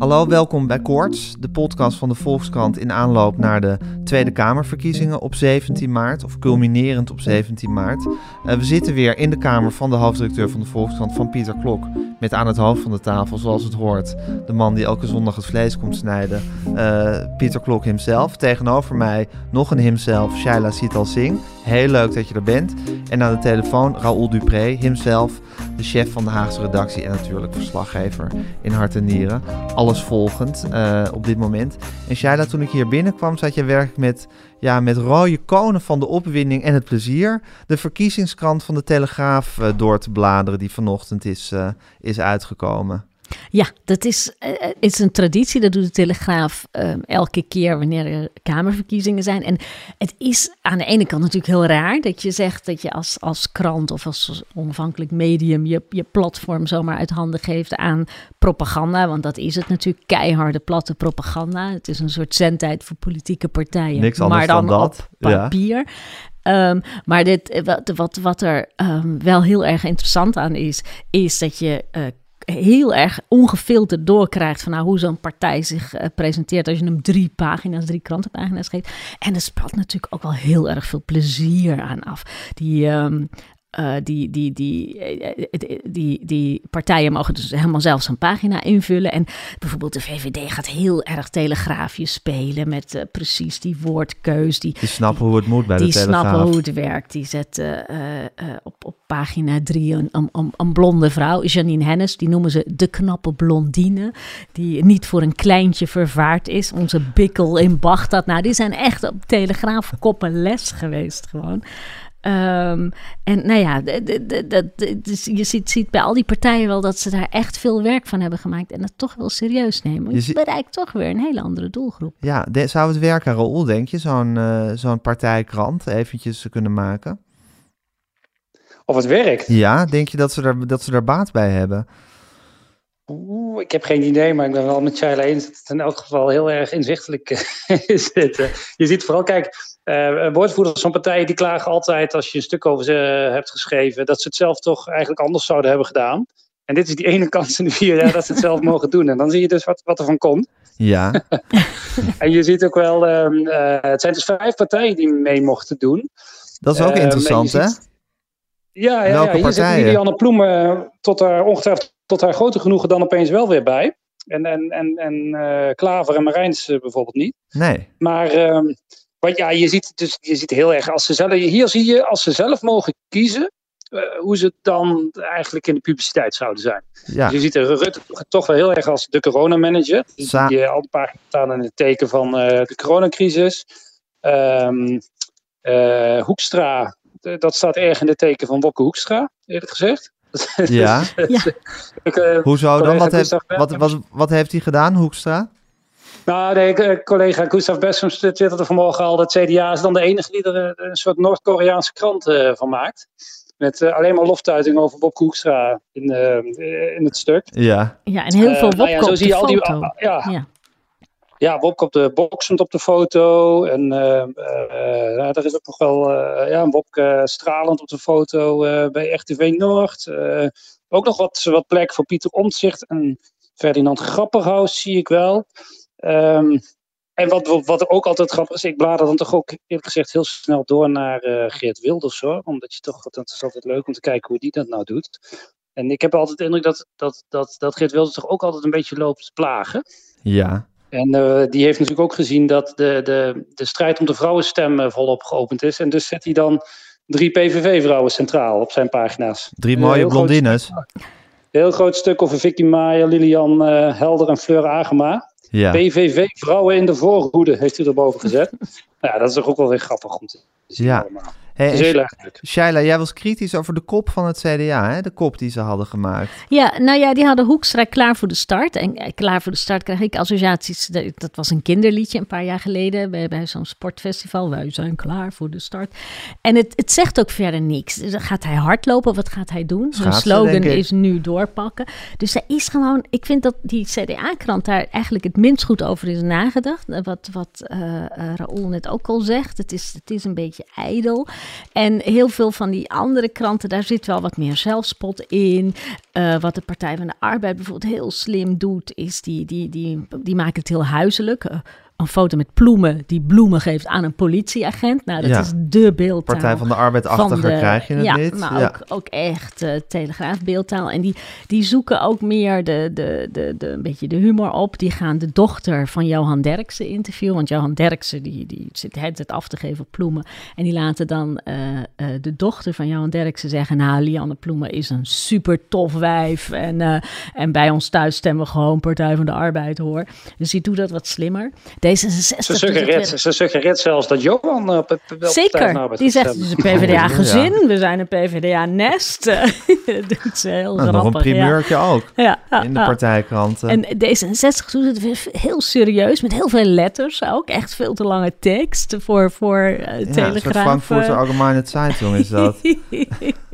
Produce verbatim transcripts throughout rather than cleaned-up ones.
Hallo, welkom bij Koorts, de podcast van de Volkskrant in aanloop naar de Tweede Kamerverkiezingen op zeventien maart, of culminerend op zeventien maart. Uh, we zitten weer in de kamer van de hoofdredacteur van de Volkskrant, van Pieter Klok, met aan het hoofd van de tafel, zoals het hoort, de man die elke zondag het vlees komt snijden, uh, Pieter Klok himself. Tegenover mij nog een himself, Shaila Sital Singh. Heel leuk dat je er bent. En aan de telefoon Raoul Dupré, himself, de chef van de Haagse redactie en natuurlijk verslaggever in hart en nieren. Alles volgend uh, op dit moment. En Shaila, toen ik hier binnenkwam, zat je werkelijk met, ja, met rode konen van de opwinding en het plezier de verkiezingskrant van de Telegraaf uh, door te bladeren die vanochtend is, uh, is uitgekomen. Ja, dat is, uh, is een traditie. Dat doet de Telegraaf uh, elke keer wanneer er kamerverkiezingen zijn. En het is aan de ene kant natuurlijk heel raar dat je zegt dat je als, als krant of als onafhankelijk medium je, je platform zomaar uit handen geeft aan propaganda. Want dat is het natuurlijk, keiharde platte propaganda. Het is een soort zendtijd voor politieke partijen. Niks anders maar dan, dan dat. op papier. Ja. Um, maar dit, wat, wat, wat er um, wel heel erg interessant aan is, is dat je uh, heel erg ongefilterd doorkrijgt van nou, hoe zo'n partij zich uh, presenteert als je hem drie pagina's, drie krantenpagina's geeft. En er spat natuurlijk ook wel heel erg veel plezier aan af. Die... Um, Uh, die, die, die, die, die, die partijen mogen dus helemaal zelf zo'n pagina invullen. En bijvoorbeeld de V V D gaat heel erg telegraafje spelen met uh, precies die woordkeus. Die, die snappen hoe het moet bij de die Telegraaf. Die snappen hoe het werkt. Die zetten uh, uh, op, op pagina drie een, een, een, een blonde vrouw, Janine Hennis. Die noemen ze de knappe blondine. Die niet voor een kleintje vervaard is. Onze bikkel in Bagdad. Nou, die zijn echt op Telegraafkoppen les geweest gewoon. Um, en nou ja, d- d- d- d- dus je ziet, ziet bij al die partijen wel dat ze daar echt veel werk van hebben gemaakt en dat toch wel serieus nemen. Je, je zie- bereikt toch weer een hele andere doelgroep. Ja, de, zou het werken, Raoul, denk je, zo'n, uh, zo'n partijkrant eventjes kunnen maken? Of het werkt? Ja, denk je dat ze er, dat ze er baat bij hebben? Oeh, ik heb geen idee, maar ik ben wel met Shaila eens dat het in elk geval heel erg inzichtelijk is. Je ziet vooral, kijk, uh, woordvoerders van partijen die klagen altijd als je een stuk over ze hebt geschreven, dat ze het zelf toch eigenlijk anders zouden hebben gedaan. En dit is die ene kans in de vier jaar dat ze het zelf mogen doen. En dan zie je dus wat, wat er van komt. Ja. En je ziet ook wel, um, uh, het zijn dus vijf partijen die mee mochten doen. Dat is ook uh, interessant, hè? Ziet, ja, ja, Welke ja. Hier zit Lilianne Ploemen tot haar ongetwijfeld tot haar grote genoegen dan opeens wel weer bij. En, en, en, en uh, Klaver en Marijns uh, bijvoorbeeld niet. Nee. Maar um, wat, ja, je ziet dus je ziet heel erg, als ze zelf, hier zie je als ze zelf mogen kiezen, uh, hoe ze dan eigenlijk in de publiciteit zouden zijn. Ja. Dus je ziet er Rutte toch wel heel erg als de coronamanager. Die, Sa- die uh, al een paar keer staan in het teken van uh, de coronacrisis. Um, uh, Hoekstra, d- dat staat erg in het teken van Wopke Hoekstra, eerlijk gezegd. Ja. ja. Hoezo dan? Wat heeft, wat, wat, wat heeft hij gedaan, Hoekstra? Nou, de collega Gustav Bessems twitterde vanmorgen al dat C D A is dan de enige die er een soort Noord-Koreaanse krant uh, van maakt. Met uh, alleen maar loftuitingen over Wopke Hoekstra in, uh, in het stuk. Ja. Ja, en heel veel Wopke uh, nou ja, zo op zie de je foto. Al die, uh, ja. ja. Ja, Wopke op de boksend op de foto. En uh, uh, uh, er is ook nog wel uh, ja, Wopke stralend op de foto uh, bij R T V Noord. Uh, ook nog wat, wat plek voor Pieter Omtzigt en Ferdinand Grapperhaus zie ik wel. Um, en wat, wat ook altijd grappig is, ik blader dan toch ook eerlijk gezegd heel snel door naar uh, Geert Wilders hoor. Omdat je toch, dat is altijd leuk om te kijken hoe die dat nou doet. En ik heb altijd de indruk dat, dat, dat, dat Geert Wilders toch ook altijd een beetje loopt te plagen. Ja. En uh, die heeft natuurlijk ook gezien dat de, de, de strijd om de vrouwenstem uh, volop geopend is. En dus zet hij dan drie P V V-vrouwen centraal op zijn pagina's. Drie mooie heel blondines. Groot stuk, heel groot stuk over Vicky Maier, Lilian uh, Helder en Fleur Agema. Ja. P V V-vrouwen in de voorhoede heeft hij erboven gezet. Nou ja, dat is toch ook wel weer grappig om te zien ja. allemaal. Hey, dat is heel erg leuk. Shaila, jij was kritisch over de kop van het C D A, hè? De kop die ze hadden gemaakt. Ja, nou ja, die hadden Hoekstra klaar voor de start. En klaar voor de start krijg ik associaties. Dat was een kinderliedje een paar jaar geleden bij, bij zo'n sportfestival. Wij zijn klaar voor de start. En het, het zegt ook verder niks. Gaat hij hardlopen? Wat gaat hij doen? Zijn slogan is nu doorpakken. Dus er is gewoon, ik vind dat die C D A-krant daar eigenlijk het minst goed over is nagedacht. Wat, wat uh, uh, Raoul net ook al zegt. Het is, het is een beetje ijdel. En heel veel van die andere kranten, daar zit wel wat meer zelfspot in. Uh, wat de Partij van de Arbeid bijvoorbeeld heel slim doet, is die, die, die, die maken het heel huiselijk. Uh, een foto met bloemen die bloemen geeft aan een politieagent. Nou, dat ja. is de beeldtaal. Partij van de Arbeid-achtiger krijg je het ja, niet. Maar ja, ook, ook echt uh, Telegraaf-beeldtaal. En die, die zoeken ook meer de, de, de, de, een beetje de humor op. Die gaan de dochter van Johan Derksen interviewen. Want Johan Derksen die, die zit het af te geven op Ploemen. En die laten dan uh, uh, de dochter van Johan Derksen zeggen... nou, Lianne Ploemen is een super tof wijf. En, uh, en bij ons thuis stemmen we gewoon Partij van de Arbeid, hoor. Dus die doet dat wat slimmer. D zesenzestig... Ze suggereert, ze suggereert zelfs dat Johan op het wel Zeker, die zegt, het is een P v d A-gezin, ja. we zijn een P v d A-nest. Dat is heel nou, grappig. Nog een primeurtje ja. ook, ja, ja, in de ja. partijkranten. En D zesenzestig doet het weer heel serieus, met heel veel letters ook. Echt veel te lange tekst voor, voor uh, ja, Telegraaf. Een soort Frankfurter Allgemeine Zeitung is dat. Uh,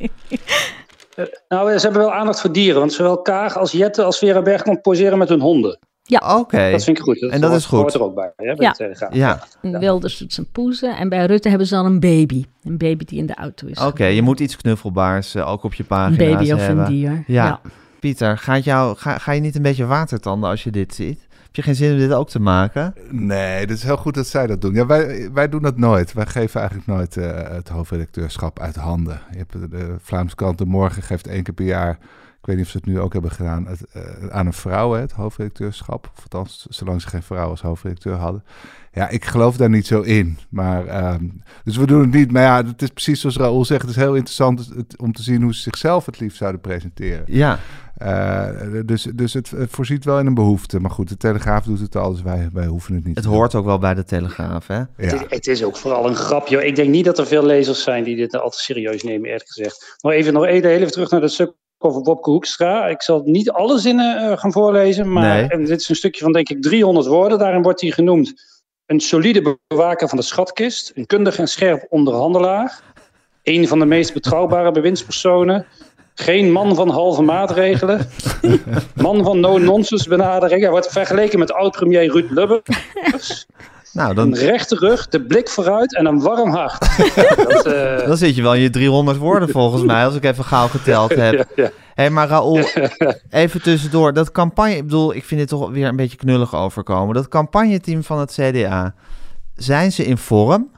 nou, ze hebben wel aandacht voor dieren, want zowel Kaag als Jette als Vera Bergkamp poseren met hun honden. Ja, oké. Okay. Dat vind ik goed. Dat en dat hoort, is goed. Hoort er ook bij. Hè, bij ja. ja. ja. ja. Wilders doet zijn poezen en bij Rutte hebben ze dan een baby. Een baby die in de auto is. Oké, okay, je moet iets knuffelbaars uh, ook op je pagina's hebben. Een baby hebben. of een dier. Ja. ja. Pieter, gaat jou, ga, ga je niet een beetje watertanden als je dit ziet? Heb je geen zin om dit ook te maken? Nee, het is heel goed dat zij dat doen. Ja, wij, wij doen dat nooit. Wij geven eigenlijk nooit uh, het hoofdredacteurschap uit handen. Je hebt de, de Vlaamse krant De Morgen geeft één keer per jaar... Ik weet niet of ze het nu ook hebben gedaan, het, uh, aan een vrouw, hè, het hoofdredacteurschap. Of althans, zolang ze geen vrouw als hoofdredacteur hadden. Ja, ik geloof daar niet zo in. Maar, um, dus we doen het niet. Maar ja, het is precies zoals Raoul zegt. Het is heel interessant het, om te zien hoe ze zichzelf het liefst zouden presenteren. Ja. Uh, dus dus het, het voorziet wel in een behoefte. Maar goed, de Telegraaf doet het al, dus wij, wij hoeven het niet. Het hoort ook wel bij de Telegraaf, hè? Ja. Het, is, het is ook vooral een grapje. Ik denk niet dat er veel lezers zijn die dit al te serieus nemen, eerlijk gezegd. Nog even, nog even, even terug naar de stuk over Wopke Hoekstra. Ik zal niet alle zinnen uh, gaan voorlezen, maar nee. En dit is een stukje van denk ik driehonderd woorden. Daarin wordt hij genoemd een solide bewaker van de schatkist, een kundig en scherp onderhandelaar, een van de meest betrouwbare bewindspersonen, geen man van halve maatregelen, man van no-nonsense benadering. Hij wordt vergeleken met oud-premier Ruud Lubbers. Nou, dan... Een rechte rug, de blik vooruit en een warm hart. Dat, uh... Dan zit je wel in je driehonderd woorden volgens mij, als ik even gauw geteld heb. Ja, ja. Hé, hey, maar Raoul, even tussendoor. Dat campagne, ik bedoel, ik vind dit toch weer een beetje knullig overkomen. Dat campagneteam van het C D A, zijn ze in vorm?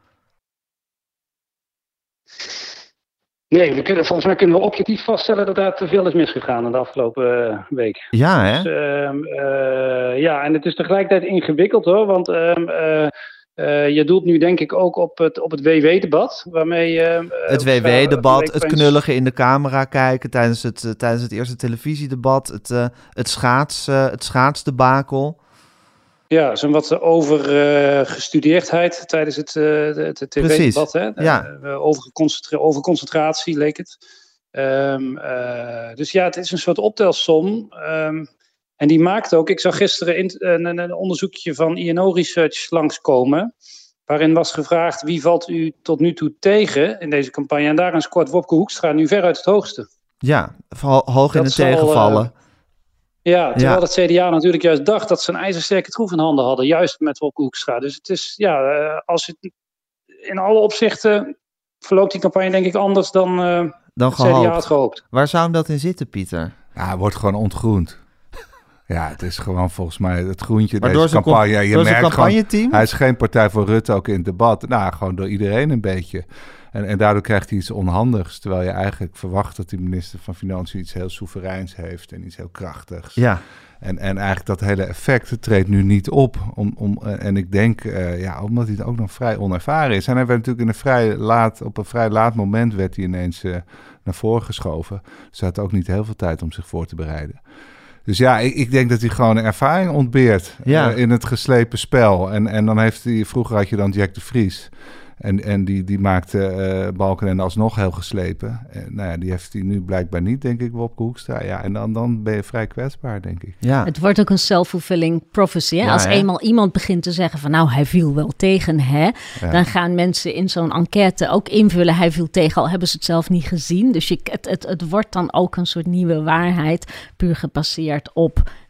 Nee, we kunnen, volgens mij kunnen we objectief vaststellen dat daar te veel is misgegaan in de afgelopen uh, week. Ja, hè? Dus, uh, uh, ja, en het is tegelijkertijd ingewikkeld hoor, want uh, uh, uh, je doelt nu denk ik ook op het, op het W W-debat. Waarmee, uh, het W W-debat, het knullige in de camera kijken tijdens het, uh, tijdens het eerste televisiedebat, het, uh, het, schaats, uh, het schaatsdebakel. Ja, zo'n wat overgestudeerdheid uh, tijdens het, uh, het tv-debat. Hè? Ja. Uh, overconcentra- overconcentratie leek het. Um, uh, dus ja, het is een soort optelsom. Um, en die maakt ook... Ik zag gisteren in, uh, een, een onderzoekje van I N O Research langskomen, waarin was gevraagd wie valt u tot nu toe tegen in deze campagne. En daarin scoort Wopke Hoekstra nu veruit het hoogste. Ja, hoog in het tegenvallen. Uh, Ja, terwijl ja. het C D A natuurlijk juist dacht dat ze een ijzersterke troef in handen hadden. Juist met Wopke Hoekstra. Dus het is, ja, uh, als het in alle opzichten verloopt die campagne denk ik anders dan, uh, dan het C D A had gehoopt. Waar zou hem dat in zitten, Pieter? Ja, het wordt gewoon ontgroend. Ja, het is gewoon volgens mij het groentje maar deze campagne. Com- je merkt gewoon, hij is geen partij voor Rutte, ook in het debat. Nou, gewoon door iedereen een beetje. En, en daardoor krijgt hij iets onhandigs. Terwijl je eigenlijk verwacht dat de minister van Financiën iets heel soevereins heeft en iets heel krachtigs. Ja. En, en eigenlijk dat hele effect treedt nu niet op. Om, om, en ik denk, uh, ja, omdat hij ook nog vrij onervaren is. En hij werd natuurlijk in een vrij laat, op een vrij laat moment werd hij ineens uh, naar voren geschoven. Dus hij had ook niet heel veel tijd om zich voor te bereiden. Dus ja, ik, ik denk dat hij gewoon ervaring ontbeert ja. uh, in het geslepen spel. En, en dan heeft hij, vroeger had je dan Jack de Vries. En, en die, die maakte uh, Balkenende alsnog heel geslepen. En, nou ja, die heeft hij nu blijkbaar niet, denk ik, Wopke Hoekstra. Ja, en dan, dan ben je vrij kwetsbaar, denk ik. Ja. Het wordt ook een self-fulfilling prophecy. Hè? Ja, Als hè? eenmaal iemand begint te zeggen van nou, hij viel wel tegen, hè? Ja. Dan gaan mensen in zo'n enquête ook invullen, hij viel tegen, al hebben ze het zelf niet gezien. Dus je, het, het, het wordt dan ook een soort nieuwe waarheid, puur gebaseerd op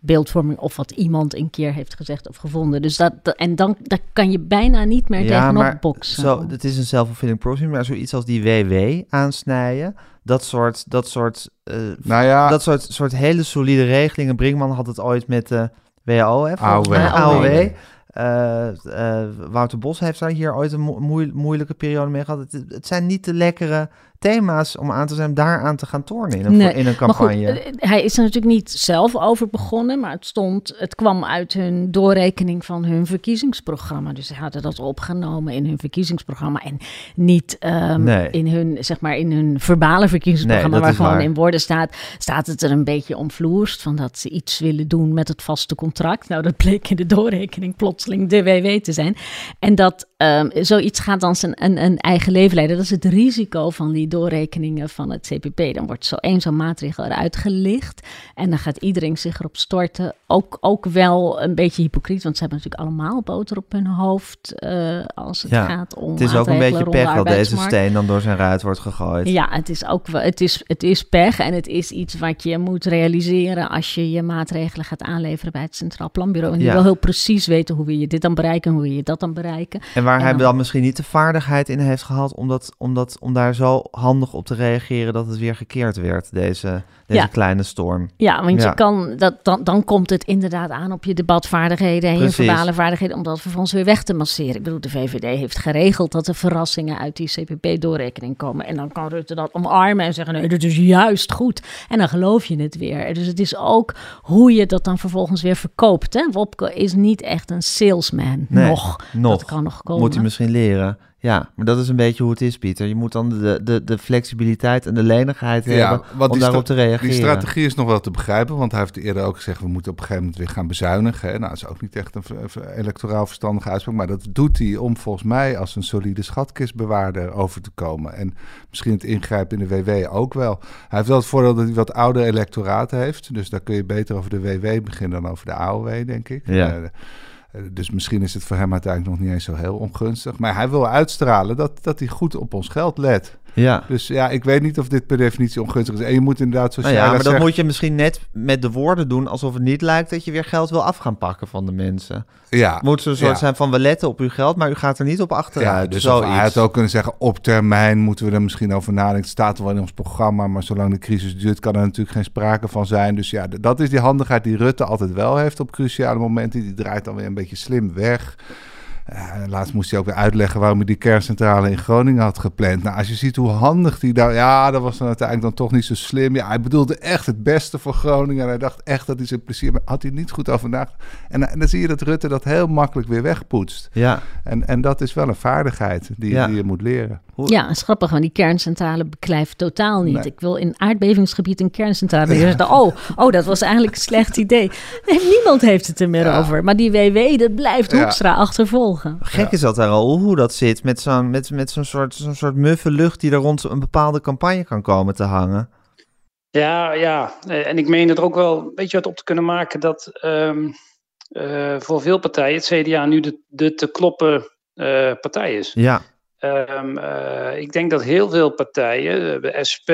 beeldvorming of wat iemand een keer heeft gezegd of gevonden. Dus dat, dat en dan daar kan je bijna niet meer Ja, tegenop maar boksen. zo, het is een self-fulfilling prophecy, maar zoiets als die W W aansnijden, dat soort, dat soort, uh, Nou ja, dat soort, soort hele solide regelingen. Brinkman had het ooit met de W A O, hè, volgens A O W. mij. A O W. A O W. Uh, uh, Wouter Bos heeft daar hier ooit een mo- moe- moeilijke periode mee gehad. Het, het zijn niet de lekkere thema's om aan te zijn, daaraan te gaan tornen in een, Nee, in een maar goed, campagne. eh, hij is er natuurlijk niet zelf over begonnen, maar het stond, het kwam uit hun doorrekening van hun verkiezingsprogramma. Dus ze hadden dat opgenomen in hun verkiezingsprogramma en niet um, Nee. in hun, zeg maar, in hun verbale verkiezingsprogramma, Nee, dat waar is gewoon waar. in woorden staat, staat het er een beetje omvloerst van dat ze iets willen doen met het vaste contract. Nou, dat bleek in de doorrekening plotseling de W W te zijn. En dat um, zoiets gaat dan zijn een, een eigen leven leiden. Dat is het risico van die doorrekeningen van het C P P. Dan wordt zo één zo'n maatregel eruit gelicht en dan gaat iedereen zich erop storten. Ook, ook wel een beetje hypocriet, want ze hebben natuurlijk allemaal boter op hun hoofd uh, als het Ja, gaat om Het is ook een beetje rond de pech dat deze arbeidsmarkt. steen dan door zijn ruit wordt gegooid. Ja, het is ook wel, het is, het is pech en het is iets wat je moet realiseren als je je maatregelen gaat aanleveren bij het Centraal Planbureau. En die Ja. wil heel precies weten hoe wil je dit dan bereiken, hoe wil je dat dan bereiken. En waar En hij dan- dan misschien niet de vaardigheid in heeft gehad om, dat, om, dat, om daar zo handig op te reageren dat het weer gekeerd werd, deze, deze Ja. kleine storm. Ja, want Ja. je kan dat, dan, dan komt het inderdaad aan op je debatvaardigheden en Precies. je verbale vaardigheden om dat vervolgens weer weg te masseren. Ik bedoel, de V V D heeft geregeld dat er verrassingen uit die C P P-doorrekening komen. En dan kan Rutte dat omarmen en zeggen, nee, dat is juist goed. En dan geloof je het weer. Dus het is ook hoe je dat dan vervolgens weer verkoopt. Hè? Wopke is niet echt een salesman. Nee, nog. nog. Dat kan nog komen. Moet hij misschien leren. Ja, maar dat is een beetje hoe het is, Pieter. Je moet dan de, de, de flexibiliteit en de lenigheid hebben want om die daarop sta- te reageren. Die strategie is nog wel te begrijpen, want hij heeft eerder ook gezegd, we moeten op een gegeven moment weer gaan bezuinigen. Hè. Nou, dat is ook niet echt een v- v- electoraal verstandige uitspraak, maar dat doet hij om volgens mij als een solide schatkistbewaarder over te komen. En misschien het ingrijpen in de W W ook wel. Hij heeft wel het voordeel dat hij wat ouder electoraat heeft, dus daar kun je beter over de W W beginnen dan over de A O W, denk ik. Ja. Uh, Dus misschien is het voor hem uiteindelijk nog niet eens zo heel ongunstig. Maar hij wil uitstralen dat, dat hij goed op ons geld let. Ja. Dus ja, ik weet niet of dit per definitie ongunstig is. En je moet inderdaad, zoals Nou ja, jij maar dat dat zegt... moet je misschien net met de woorden doen alsof het niet lijkt dat je weer geld wil af gaan pakken van de mensen. Ja, Het moet zo'n soort ja. zijn van, we letten op uw geld, maar u gaat er niet op achteruit. Ja, dus Zoiets. of hij had ook kunnen zeggen, op termijn moeten we er misschien over nadenken. Het staat wel in ons programma, maar zolang de crisis duurt kan er natuurlijk geen sprake van zijn. Dus ja, d- dat is die handigheid die Rutte altijd wel heeft op cruciale momenten. Die draait dan weer een beetje slim weg. Uh, laatst moest hij ook weer uitleggen waarom hij die kerncentrale in Groningen had gepland. Nou, als je ziet hoe handig die daar... Ja, dat was dan uiteindelijk dan toch niet zo slim. Ja, hij bedoelde echt het beste voor Groningen. En hij dacht echt dat hij zijn plezier... Maar had hij niet goed over nagedacht. En, en dan zie je dat Rutte dat heel makkelijk weer wegpoetst. Ja. En, en dat is wel een vaardigheid die, Ja. die je moet leren. Hoe- Ja, is grappig, want die kerncentrale beklijft totaal niet. Nee. Ik wil in aardbevingsgebied een kerncentrale. Je zegt, oh, oh, dat was eigenlijk een slecht idee. Nee, niemand heeft het er meer Ja. over. Maar die W W, dat blijft Ja. Hoekstra achtervolgen. Gek is dat daar al, hoe dat zit met zo'n met, met zo'n soort, zo'n soort muffe lucht die er rond een bepaalde campagne kan komen te hangen. Ja, ja. Eh, En ik meen er ook wel een beetje wat op te kunnen maken dat ehm, eh, voor veel partijen het C D A nu de, de te kloppen eh, partij is. Ja, Ehm, eh, ik denk dat heel veel partijen, eh, de S P,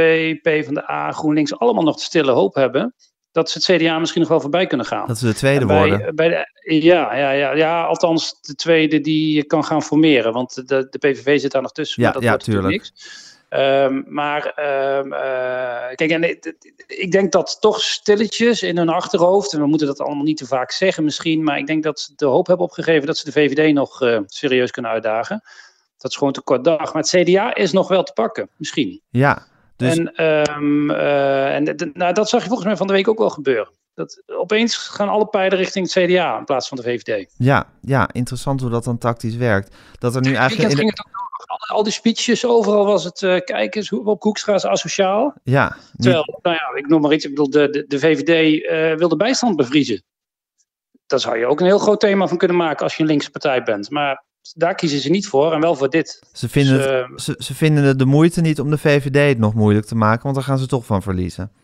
PvdA, GroenLinks, allemaal nog de stille hoop hebben dat ze het C D A misschien nog wel voorbij kunnen gaan. dat ze de tweede En bij, worden. bij de, ja, ja, ja, ja, althans de tweede die je kan gaan formeren, want de, de P V V zit daar nog tussen. Ja, maar dat ja, wordt natuurlijk tuurlijk. niks. Ehm, maar ehm, eh, kijk, en, ik- ik denk dat toch stilletjes in hun achterhoofd, en we moeten dat allemaal niet te vaak zeggen misschien, maar ik denk dat ze de hoop hebben opgegeven dat ze de V V D nog eh, serieus kunnen uitdagen. Dat is gewoon te kort dag. Maar het C D A is nog wel te pakken, misschien. Ja, dus En, ehm, eh, en d- nou, dat zag je volgens mij van de week ook wel gebeuren. Dat, opeens gaan alle pijlen richting het C D A in plaats van de V V D. ja, ja, interessant hoe dat dan tactisch werkt. Dat er nu eigenlijk... Weekend In ging de, het ook nog. Al, al die speeches, overal was het, uh, kijk eens, hoe- op Hoekstra is asociaal. ja, niet- Terwijl, nou ja, ik noem maar iets, ik bedoel, de, de, de V V D uh, wil de bijstand bevriezen. Daar zou je ook een heel groot thema van kunnen maken als je een linkse partij bent. Maar daar kiezen ze niet voor en wel voor dit. ze, vinden Dus, het, uh, ze, ze vinden het de moeite niet om de V V D het nog moeilijk te maken, want daar gaan ze toch van verliezen.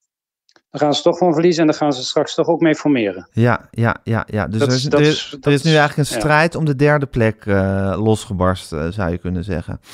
daar gaan ze toch van verliezen en daar gaan ze straks toch ook mee formeren. Ja, ja, ja, ja. Dus Dat er, is- is, dat er, is- is, dat er is nu is- eigenlijk een ja. strijd om de derde plek uh, losgebarst, uh, zou je kunnen zeggen.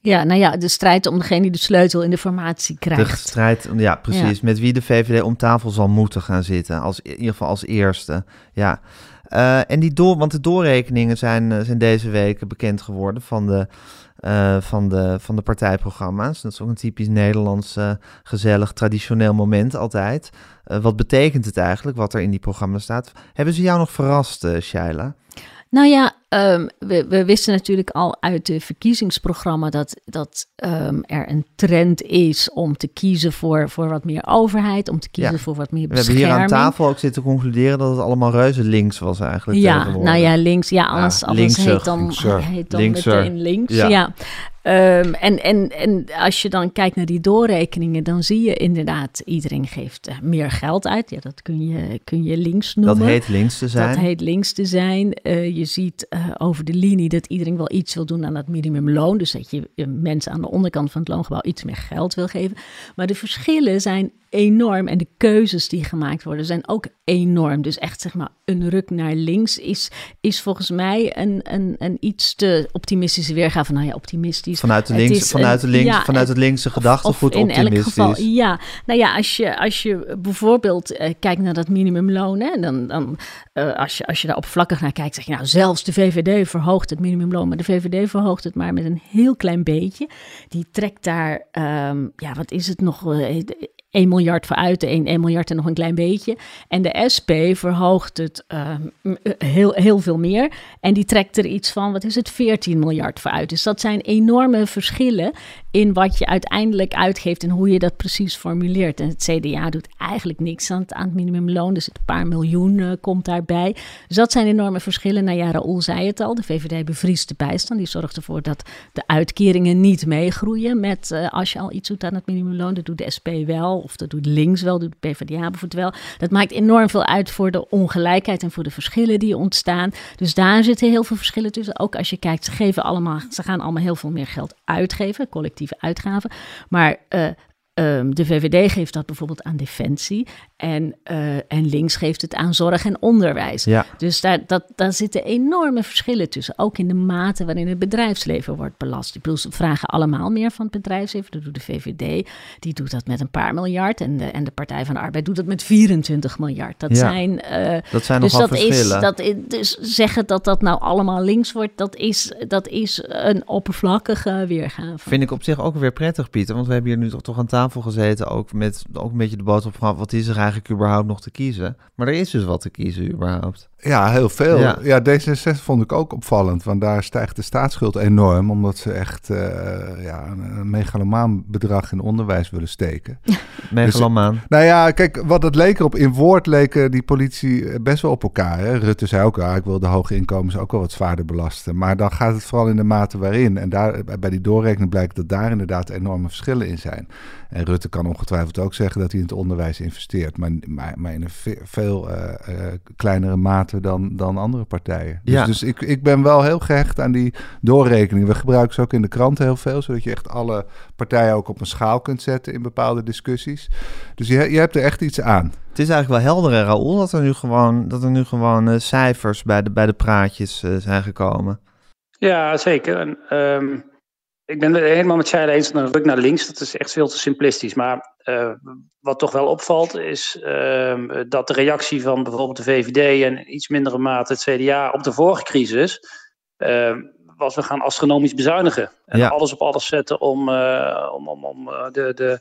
Ja, nou ja, de strijd om degene die de sleutel in de formatie krijgt. De strijd, ja, precies. Ja. Met wie de V V D om tafel zal moeten gaan zitten. Als, in ieder geval als eerste. Ja. Uh, en die door, want de doorrekeningen zijn, zijn deze week bekend geworden van de, uh, van, de, van de partijprogramma's. Dat is ook een typisch Nederlands uh, gezellig, traditioneel moment altijd. Uh, wat betekent het eigenlijk, wat er in die programma's staat? Hebben ze jou nog verrast, uh, Shaila? Nou ja, um, we, we wisten natuurlijk al uit de verkiezingsprogramma dat, dat um, er een trend is om te kiezen voor, voor wat meer overheid, om te kiezen ja. voor wat meer bescherming. We hebben hier aan tafel ook zitten concluderen dat het allemaal reuze links was eigenlijk. Ja, nou ja, links, ja, alles, ja, alles linkser, heet dan, heet dan meteen links. Ja. ja. Um, en, en, en als je dan kijkt naar die doorrekeningen, dan zie je inderdaad, iedereen geeft uh, meer geld uit. Ja, dat kun je, kun je links noemen. Dat heet links te zijn. Dat heet links te zijn. Uh, je ziet uh, over de linie dat iedereen wel iets wil doen aan het minimumloon. Dus dat je uh, mensen aan de onderkant van het loongebouw iets meer geld wil geven. Maar de verschillen zijn enorm en de keuzes die gemaakt worden zijn ook enorm. Dus echt zeg maar een ruk naar links is, is volgens mij een, een, een iets te optimistische weergave van, nou ja, optimistisch. Vanuit de links, vanuit een, de links, ja, vanuit het linkse gedachtegoed optimistisch. In elk geval, ja. Nou ja, als je, als je bijvoorbeeld uh, kijkt naar dat minimumloon, hè, dan, dan uh, als je, als je daar oppervlakkig naar kijkt, zeg je nou, zelfs de V V D verhoogt het minimumloon, maar de V V D verhoogt het maar met een heel klein beetje. Die trekt daar, um, ja, wat is het nog, uh, één miljard vooruit, één miljard en nog een klein beetje. En de S P verhoogt het uh, heel, heel veel meer. En die trekt er iets van, wat is het, veertien miljard vooruit. Dus dat zijn enorme verschillen in wat je uiteindelijk uitgeeft en hoe je dat precies formuleert. En het C D A doet eigenlijk niks aan het, aan het minimumloon. Dus een paar miljoen uh, komt daarbij. Dus dat zijn enorme verschillen. Nou ja, Raoul zei het al, de V V D bevriest de bijstand. Die zorgt ervoor dat de uitkeringen niet meegroeien met uh, als je al iets doet aan het minimumloon. Dat doet de S P wel. Of dat doet links wel, doet de P v d A bijvoorbeeld wel. Dat maakt enorm veel uit voor de ongelijkheid en voor de verschillen die ontstaan. Dus daar zitten heel veel verschillen tussen. Ook als je kijkt, ze geven allemaal, ze gaan allemaal heel veel meer geld uitgeven, collectieve uitgaven. Maar uh, um, de V V D geeft dat bijvoorbeeld aan defensie. En, uh, en links geeft het aan zorg en onderwijs. Ja. Dus daar, dat, daar zitten enorme verschillen tussen. Ook in de mate waarin het bedrijfsleven wordt belast. Ik bedoel, ze vragen allemaal meer van het bedrijfsleven. Dat doet de V V D. Die doet dat met een paar miljard. En de, en de Partij van de Arbeid doet dat met vierentwintig miljard. Dat ja. zijn, uh, dat zijn dus nogal dat verschillen. Is, dat is, dus zeggen dat dat nou allemaal links wordt, dat is, dat is een oppervlakkige weergave. Vind ik op zich ook weer prettig, Pieter. Want we hebben hier nu toch, toch aan tafel gezeten. Ook met ook een beetje de boodschap van, wat is er eigenlijk überhaupt nog te kiezen? Maar er is dus wat te kiezen überhaupt. Ja, heel veel. Ja, ja D zesenzestig vond ik ook opvallend, want daar stijgt de staatsschuld enorm, omdat ze echt uh, ja, een, een megalomaan bedrag in onderwijs willen steken. Megalomaan. Dus, nou ja, kijk, wat het leek erop, in woord leken die politie best wel op elkaar. Hè? Rutte zei ook, ah, ik wil de hoge inkomens ook wel wat zwaarder belasten. Maar dan gaat het vooral in de mate waarin. En daar, bij die doorrekening blijkt dat daar inderdaad enorme verschillen in zijn. En Rutte kan ongetwijfeld ook zeggen dat hij in het onderwijs investeert, maar, maar, maar in een ve- veel uh, uh, kleinere mate dan, dan andere partijen. Dus, ja. dus ik, ik ben wel heel gehecht aan die doorrekening. We gebruiken ze ook in de krant heel veel, zodat je echt alle partijen ook op een schaal kunt zetten in bepaalde discussies. Dus je, je hebt er echt iets aan. Het is eigenlijk wel helder, hè, Raoul, dat er nu gewoon, dat er nu gewoon uh, cijfers bij de, bij de praatjes uh, zijn gekomen. Ja, zeker. En, um... ik ben het helemaal met Shaila eens, dan ruk naar links, dat is echt veel te simplistisch. Maar uh, wat toch wel opvalt is uh, dat de reactie van bijvoorbeeld de V V D en in iets mindere mate het C D A op de vorige crisis uh, was we gaan astronomisch bezuinigen. En ja. alles op alles zetten om, uh, om, om, om uh, de, de,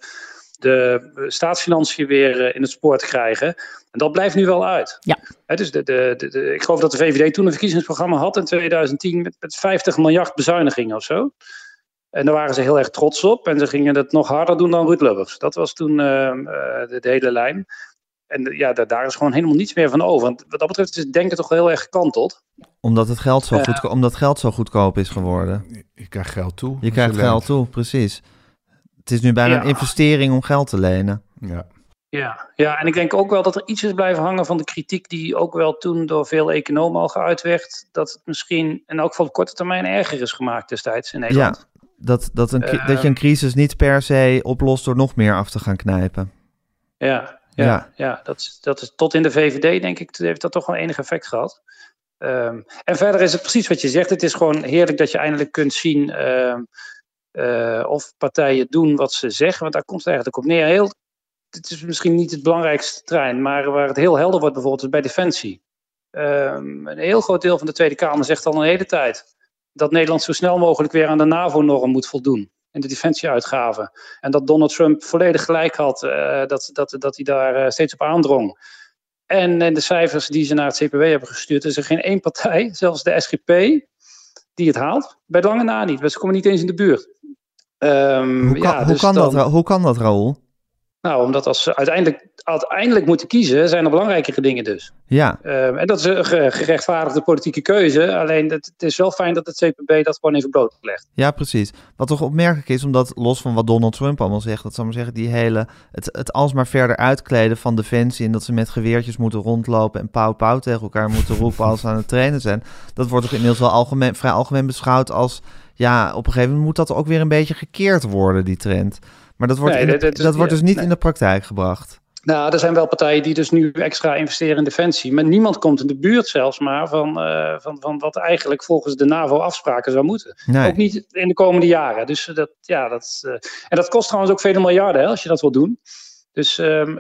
de staatsfinanciën weer uh, in het spoor te krijgen. En dat blijft nu wel uit. Ja. He, dus de, de, de, de, ik geloof dat de V V D toen een verkiezingsprogramma had in twintig tien met, met vijftig miljard bezuinigingen of zo. En daar waren ze heel erg trots op. En ze gingen het nog harder doen dan Ruud Lubbers. Dat was toen uh, de, de hele lijn. En ja, daar, daar is gewoon helemaal niets meer van over. En wat dat betreft is het denken toch heel erg gekanteld. Omdat het geld zo, uh, goed, omdat geld zo goedkoop is geworden. Je, je krijgt geld toe. Je krijgt je geld toe, precies. Het is nu bijna ja. een investering om geld te lenen. Ja. Ja, ja, en ik denk ook wel dat er iets is blijven hangen van de kritiek die ook wel toen door veel economen al geuit werd. Dat het misschien in elk geval op korte termijn erger is gemaakt destijds in Nederland. Ja. Dat, dat, een, uh, dat je een crisis niet per se oplost door nog meer af te gaan knijpen. Ja, ja, ja. ja dat, is, dat is tot in de V V D, denk ik, heeft dat toch wel enig effect gehad. Um, en verder is het precies wat je zegt. Het is gewoon heerlijk dat je eindelijk kunt zien uh, uh, of partijen doen wat ze zeggen. Want daar komt het eigenlijk op neer. Heel, het is misschien niet het belangrijkste terrein, maar waar het heel helder wordt bijvoorbeeld is bij Defensie. Um, een heel groot deel van de Tweede Kamer zegt al een hele tijd dat Nederland zo snel mogelijk weer aan de NAVO-norm moet voldoen in de defensieuitgaven. En dat Donald Trump volledig gelijk had, uh, dat, dat, dat hij daar uh, steeds op aandrong. En in de cijfers die ze naar het C P W hebben gestuurd, is er geen één partij, zelfs de S G P, die het haalt. Bij lange na niet, ze komen niet eens in de buurt. Um, hoe, kan, ja, hoe, dus kan dan, dat, hoe kan dat, Raoul? Nou, omdat als ze uiteindelijk, uiteindelijk moeten kiezen, zijn er belangrijkere dingen dus. Ja. Um, en dat is een gerechtvaardigde politieke keuze. Alleen het, het is wel fijn dat het C P B dat gewoon even blootlegt. Ja, precies. Wat toch opmerkelijk is, omdat los van wat Donald Trump allemaal zegt, dat zal maar zeggen, die hele, het, het alsmaar verder uitkleden van Defensie en dat ze met geweertjes moeten rondlopen en pauw pauw tegen elkaar moeten roepen als ze aan het trainen zijn. Dat wordt toch inmiddels wel algemeen, vrij algemeen beschouwd als, ja, op een gegeven moment moet dat ook weer een beetje gekeerd worden, die trend. Maar dat wordt, nee, in de, dat, dat, dat wordt dus niet nee. in de praktijk gebracht. Nou, er zijn wel partijen die dus nu extra investeren in defensie. Maar niemand komt in de buurt zelfs maar van, uh, van, van wat eigenlijk volgens de NAVO-afspraken zou moeten. Nee. Ook niet in de komende jaren. Dus dat, ja, dat, uh, en dat kost trouwens ook vele miljarden, hè, als je dat wil doen. Dus um, uh,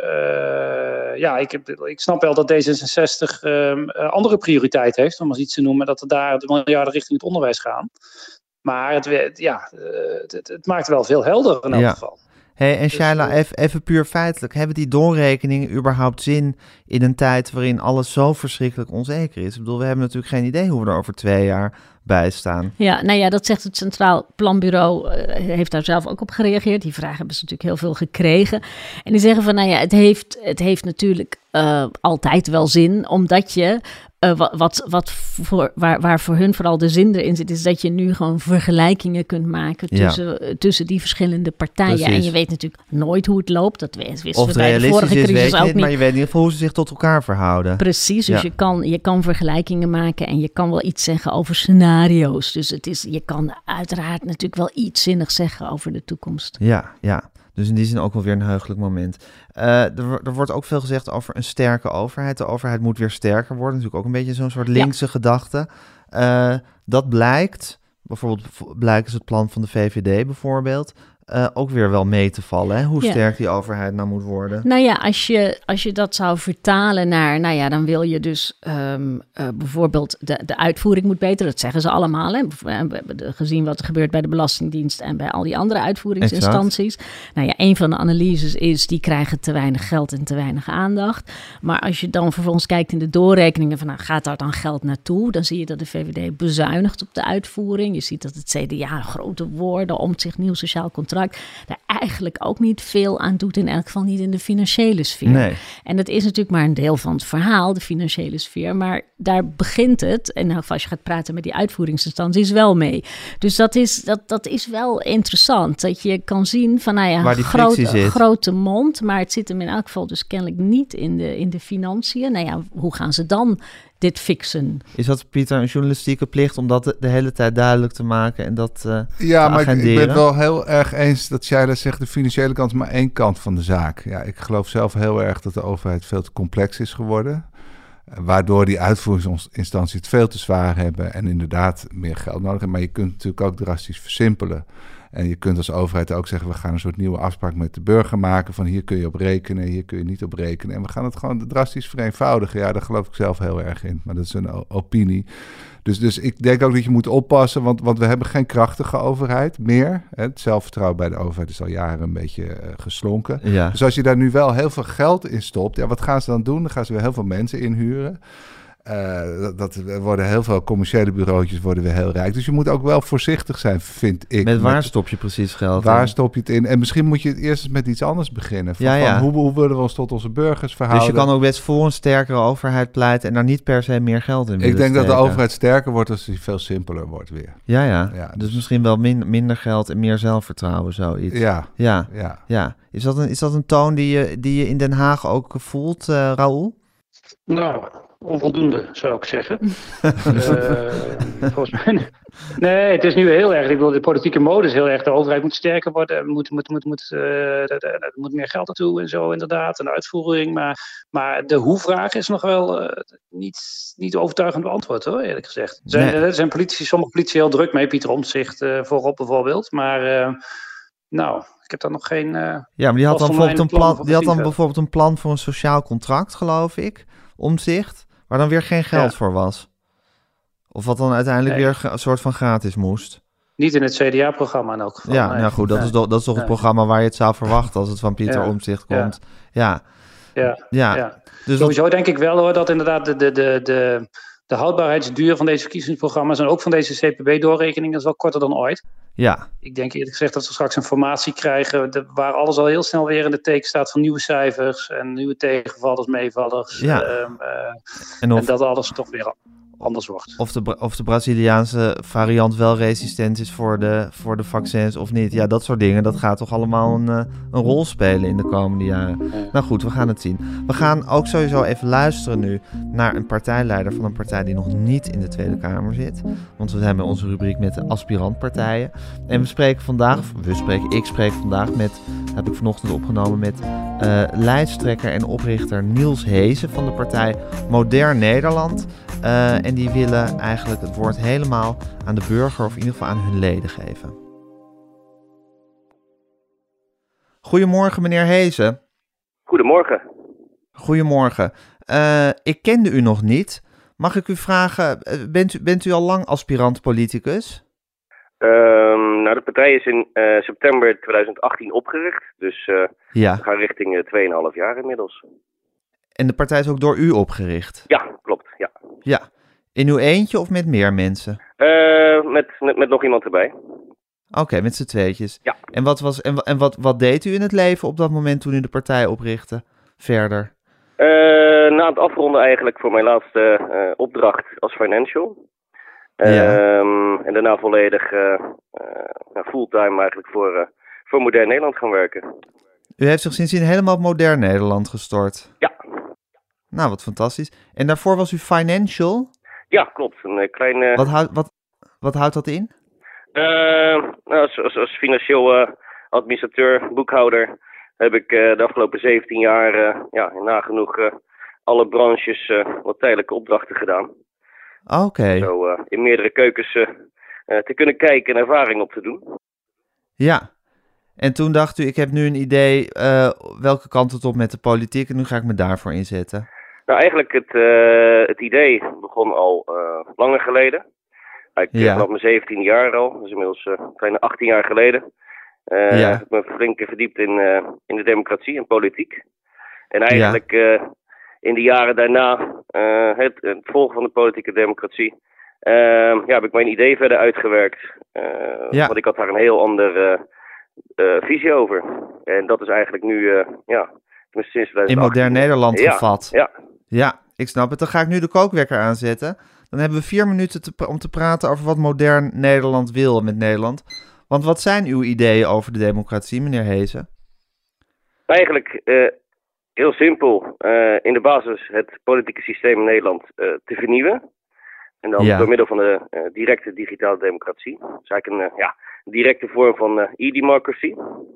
ja, ik, heb, ik snap wel dat D zesenzestig um, andere prioriteit heeft, om eens iets te noemen, dat er daar de miljarden richting het onderwijs gaan. Maar het, ja, het, het, het maakt wel veel helder in elk ja. geval. Hey, en Shaila, even, even puur feitelijk, hebben die doorrekeningen überhaupt zin in een tijd waarin alles zo verschrikkelijk onzeker is? Ik bedoel, we hebben natuurlijk geen idee hoe we er over twee jaar bij staan. Ja, nou ja, dat zegt het Centraal Planbureau, uh, heeft daar zelf ook op gereageerd. Die vragen hebben ze natuurlijk heel veel gekregen. En die zeggen van, nou ja, het heeft, het heeft natuurlijk uh, altijd wel zin, omdat je... Uh, wat, wat, wat voor, waar, waar voor hun vooral de zin erin zit, is dat je nu gewoon vergelijkingen kunt maken tussen, ja. tussen die verschillende partijen. Precies. En je weet natuurlijk nooit hoe het loopt. Dat wisten of we bij de vorige is, crisis weet ook niet. Maar je weet in ieder geval hoe ze zich tot elkaar verhouden. Precies, dus ja. je, kan, je kan vergelijkingen maken en je kan wel iets zeggen over scenario's. Dus het is, je kan uiteraard natuurlijk wel iets zinnigs zeggen over de toekomst. Ja, ja. Dus in die zin ook wel weer een heugelijk moment. Uh, er, er wordt ook veel gezegd over een sterke overheid. De overheid moet weer sterker worden. Natuurlijk ook een beetje zo'n soort linkse ja. gedachte. Uh, dat blijkt, bijvoorbeeld blijkt is het plan van de V V D bijvoorbeeld... Uh, ook weer wel mee te vallen, hè? Hoe ja. sterk die overheid nou moet worden. Nou ja, als je, als je dat zou vertalen naar... nou ja, dan wil je dus um, uh, bijvoorbeeld... De, de uitvoering moet beter, dat zeggen ze allemaal. Hè? We hebben gezien wat er gebeurt bij de Belastingdienst... en bij al die andere uitvoeringsinstanties. Exact. Nou ja, een van de analyses is... die krijgen te weinig geld en te weinig aandacht. Maar als je dan vervolgens kijkt in de doorrekeningen... van nou, gaat daar dan geld naartoe? Dan zie je dat de V V D bezuinigt op de uitvoering. Je ziet dat het C D A grote woorden... Omtzigt, nieuw sociaal contract... daar eigenlijk ook niet veel aan doet, in elk geval niet in de financiële sfeer. Nee. En dat is natuurlijk maar een deel van het verhaal, de financiële sfeer, maar daar begint het, en nou, als je gaat praten met die uitvoeringsinstanties, wel mee. Dus dat is, dat, dat is wel interessant, dat je kan zien van, nou ja, waar die grote, zit. grote mond, maar het zit hem in elk geval dus kennelijk niet in de, in de financiën. Nou ja, hoe gaan ze dan dit fixen? Is dat, Pieter, een journalistieke plicht om dat de, de hele tijd duidelijk te maken en dat uh, ja, te maar agenderen? Ik, ik ben het wel heel erg eens dat Shaila zegt... de financiële kant is maar één kant van de zaak. Ja, ik geloof zelf heel erg dat de overheid veel te complex is geworden... waardoor die uitvoeringsinstanties het veel te zwaar hebben... en inderdaad meer geld nodig hebben. Maar je kunt natuurlijk ook drastisch versimpelen... En je kunt als overheid ook zeggen... we gaan een soort nieuwe afspraak met de burger maken... van hier kun je op rekenen, hier kun je niet op rekenen. En we gaan het gewoon drastisch vereenvoudigen. Ja, daar geloof ik zelf heel erg in. Maar dat is een opinie. Dus, dus ik denk ook dat je moet oppassen... want, want we hebben geen krachtige overheid meer. Het zelfvertrouwen bij de overheid is al jaren een beetje uh, geslonken. Ja. Dus als je daar nu wel heel veel geld in stopt... ja, wat gaan ze dan doen? Dan gaan ze weer heel veel mensen inhuren... Uh, dat, dat worden heel veel commerciële bureautjes worden weer heel rijk. Dus je moet ook wel voorzichtig zijn, vind ik. Met waar met, stop je precies geld Waar in? stop je het in? En misschien moet je het eerst eens met iets anders beginnen. Van, ja, ja. Van, hoe, hoe willen we ons tot onze burgers verhouden? Dus je kan ook best voor een sterkere overheid pleiten... en daar niet per se meer geld in willen Ik denk steken. dat de overheid sterker wordt als die veel simpeler wordt weer. Ja, ja. ja dus, dus misschien wel min, minder geld en meer zelfvertrouwen, zoiets. Ja. Ja, ja. ja. Is, dat een, is dat een toon die je, die je in Den Haag ook voelt, uh, Raoul? Nou... onvoldoende, zou ik zeggen. uh, volgens mij... Nee, het is nu heel erg. Ik bedoel, de politieke mode is heel erg. De overheid moet sterker worden. Er moet, moet, moet, moet, uh, er moet meer geld naartoe en zo, inderdaad. En de uitvoering. Maar, maar de hoe-vraag is nog wel uh, niet, niet overtuigend beantwoord, hoor, eerlijk gezegd. Er zijn, nee. er zijn politici, sommige politici heel druk mee. Pieter Omtzigt uh, voorop bijvoorbeeld. Maar, uh, nou, ik heb daar nog geen... Uh, ja, maar die had dan, bijvoorbeeld een, plan, die had dan bijvoorbeeld een plan voor een sociaal contract, geloof ik. Omtzigt. Waar dan weer geen geld ja. voor was. Of wat dan uiteindelijk nee. weer een soort van gratis moest. Niet in het C D A-programma in elk geval. Ja, nee. nou goed, dat, nee. is, do- dat is toch nee. het programma waar je het zou verwachten als het van Pieter ja. Omtzigt komt. Ja. Ja. Ja. ja. ja. Dus sowieso dat... denk ik wel, hoor, dat inderdaad de, de, de, de, de houdbaarheidsduur van deze verkiezingsprogramma's en ook van deze C P B-doorrekeningen is wel korter dan ooit. Ja. Ik denk eerlijk gezegd dat we straks een formatie krijgen de, waar alles al heel snel weer in de teken staat van nieuwe cijfers en nieuwe tegenvallers, meevallers. Ja. Uh, uh, en, of... en dat alles toch weer anders wordt. Of de, of de Braziliaanse variant wel resistent is voor de, voor de vaccins of niet. Ja, dat soort dingen, dat gaat toch allemaal een, een rol spelen in de komende jaren. Ja. Nou goed, we gaan het zien. We gaan ook sowieso even luisteren nu naar een partijleider van een partij die nog niet in de Tweede Kamer zit. Want we zijn bij onze rubriek met de aspirantpartijen. En we spreken vandaag, we spreken, ik spreek vandaag met, heb ik vanochtend opgenomen met uh, lijsttrekker en oprichter Niels Heesen van de partij Modern Nederland. Uh, en die willen eigenlijk het woord helemaal aan de burger of in ieder geval aan hun leden geven. Goedemorgen, meneer Heesen. Goedemorgen. Goedemorgen. Uh, ik kende u nog niet. Mag ik u vragen, bent u, bent u al lang aspirant politicus? Um, nou, de partij is in uh, september twintig achttien opgericht. Dus uh, ja. we gaan richting uh, twee komma vijf jaar inmiddels. En de partij is ook door u opgericht? Ja, klopt. Ja. Ja. In uw eentje of met meer mensen? Uh, met, met, met nog iemand erbij. Oké, okay, met z'n tweetjes. Ja. En, wat, was, en, en wat, wat deed u in het leven op dat moment toen u de partij oprichtte? Verder? Uh, na het afronden eigenlijk voor mijn laatste uh, opdracht als financial. Uh, ja. um, en daarna volledig uh, uh, fulltime eigenlijk voor, uh, voor Modern Nederland gaan werken. U heeft zich sindsdien helemaal op Modern Nederland gestort? Ja. Nou, wat fantastisch. En daarvoor was u financial? Ja, klopt. Een uh, kleine... Wat, houd, wat, wat houdt dat in? Uh, nou, als, als, als financieel uh, administrateur, boekhouder, heb ik uh, de afgelopen zeventien jaar uh, ja, nagenoeg uh, alle branches uh, wat tijdelijke opdrachten gedaan. Oké. Okay. Zo uh, in meerdere keukens uh, uh, te kunnen kijken en ervaring op te doen. Ja. En toen dacht u, ik heb nu een idee uh, welke kant het op met de politiek en nu ga ik me daarvoor inzetten. Nou, eigenlijk het, uh, het idee begon al uh, langer geleden. Ik ja. vanaf mijn zeventien jaar al, dus inmiddels uh, bijna achttien jaar geleden. Uh, ja. Ik heb me flink verdiept in, uh, in de democratie en politiek. En eigenlijk ja. uh, in de jaren daarna, uh, het, het volgen van de politieke democratie, uh, ja, heb ik mijn idee verder uitgewerkt. Uh, ja. Want ik had daar een heel ander uh, uh, visie over. En dat is eigenlijk nu, uh, ja, sinds twintig achttien. In Modern Nederland ja. gevat. Ja. Ja, ik snap het. Dan ga ik nu de kookwekker aanzetten. Dan hebben we vier minuten te, om te praten over wat Modern Nederland wil met Nederland. Want wat zijn uw ideeën over de democratie, meneer Heesen? Eigenlijk uh, heel simpel. Uh, in de basis het politieke systeem in Nederland uh, te vernieuwen. En dan ja. door middel van de uh, directe digitale democratie. Dat is eigenlijk een uh, ja, directe vorm van uh, e-democracy.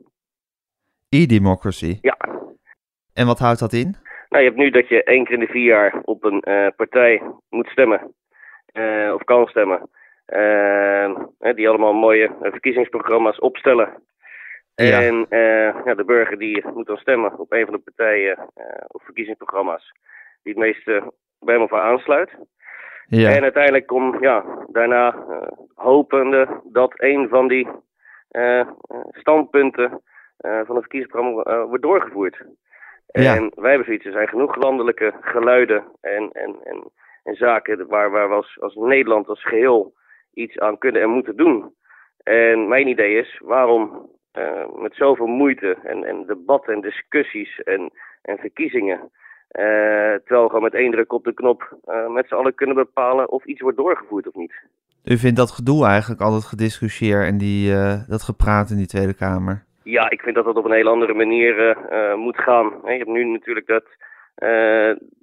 E-democracy? Ja. En wat houdt dat in? Nou, je hebt nu dat je één keer in de vier jaar op een uh, partij moet stemmen. Uh, of kan stemmen. Uh, die allemaal mooie uh, verkiezingsprogramma's opstellen. Ja. En uh, ja, de burger die moet dan stemmen op een van de partijen uh, of verkiezingsprogramma's die het meest uh, bij hem of haar aansluit. Ja. En uiteindelijk kom ja, daarna uh, hopende dat een van die uh, standpunten uh, van het verkiezingsprogramma uh, wordt doorgevoerd. Ja. En wij hebben zoiets, er zijn genoeg landelijke geluiden en, en, en, en zaken waar, waar we als, als Nederland als geheel iets aan kunnen en moeten doen. En mijn idee is, waarom uh, met zoveel moeite en, en debatten en discussies en, en verkiezingen, uh, terwijl we gewoon met één druk op de knop uh, met z'n allen kunnen bepalen of iets wordt doorgevoerd of niet. U vindt dat gedoe eigenlijk, al dat gediscussieer en die, uh, dat gepraat in die Tweede Kamer? Ja, ik vind dat dat op een hele andere manier uh, uh, moet gaan. Je hebt nu natuurlijk dat uh, de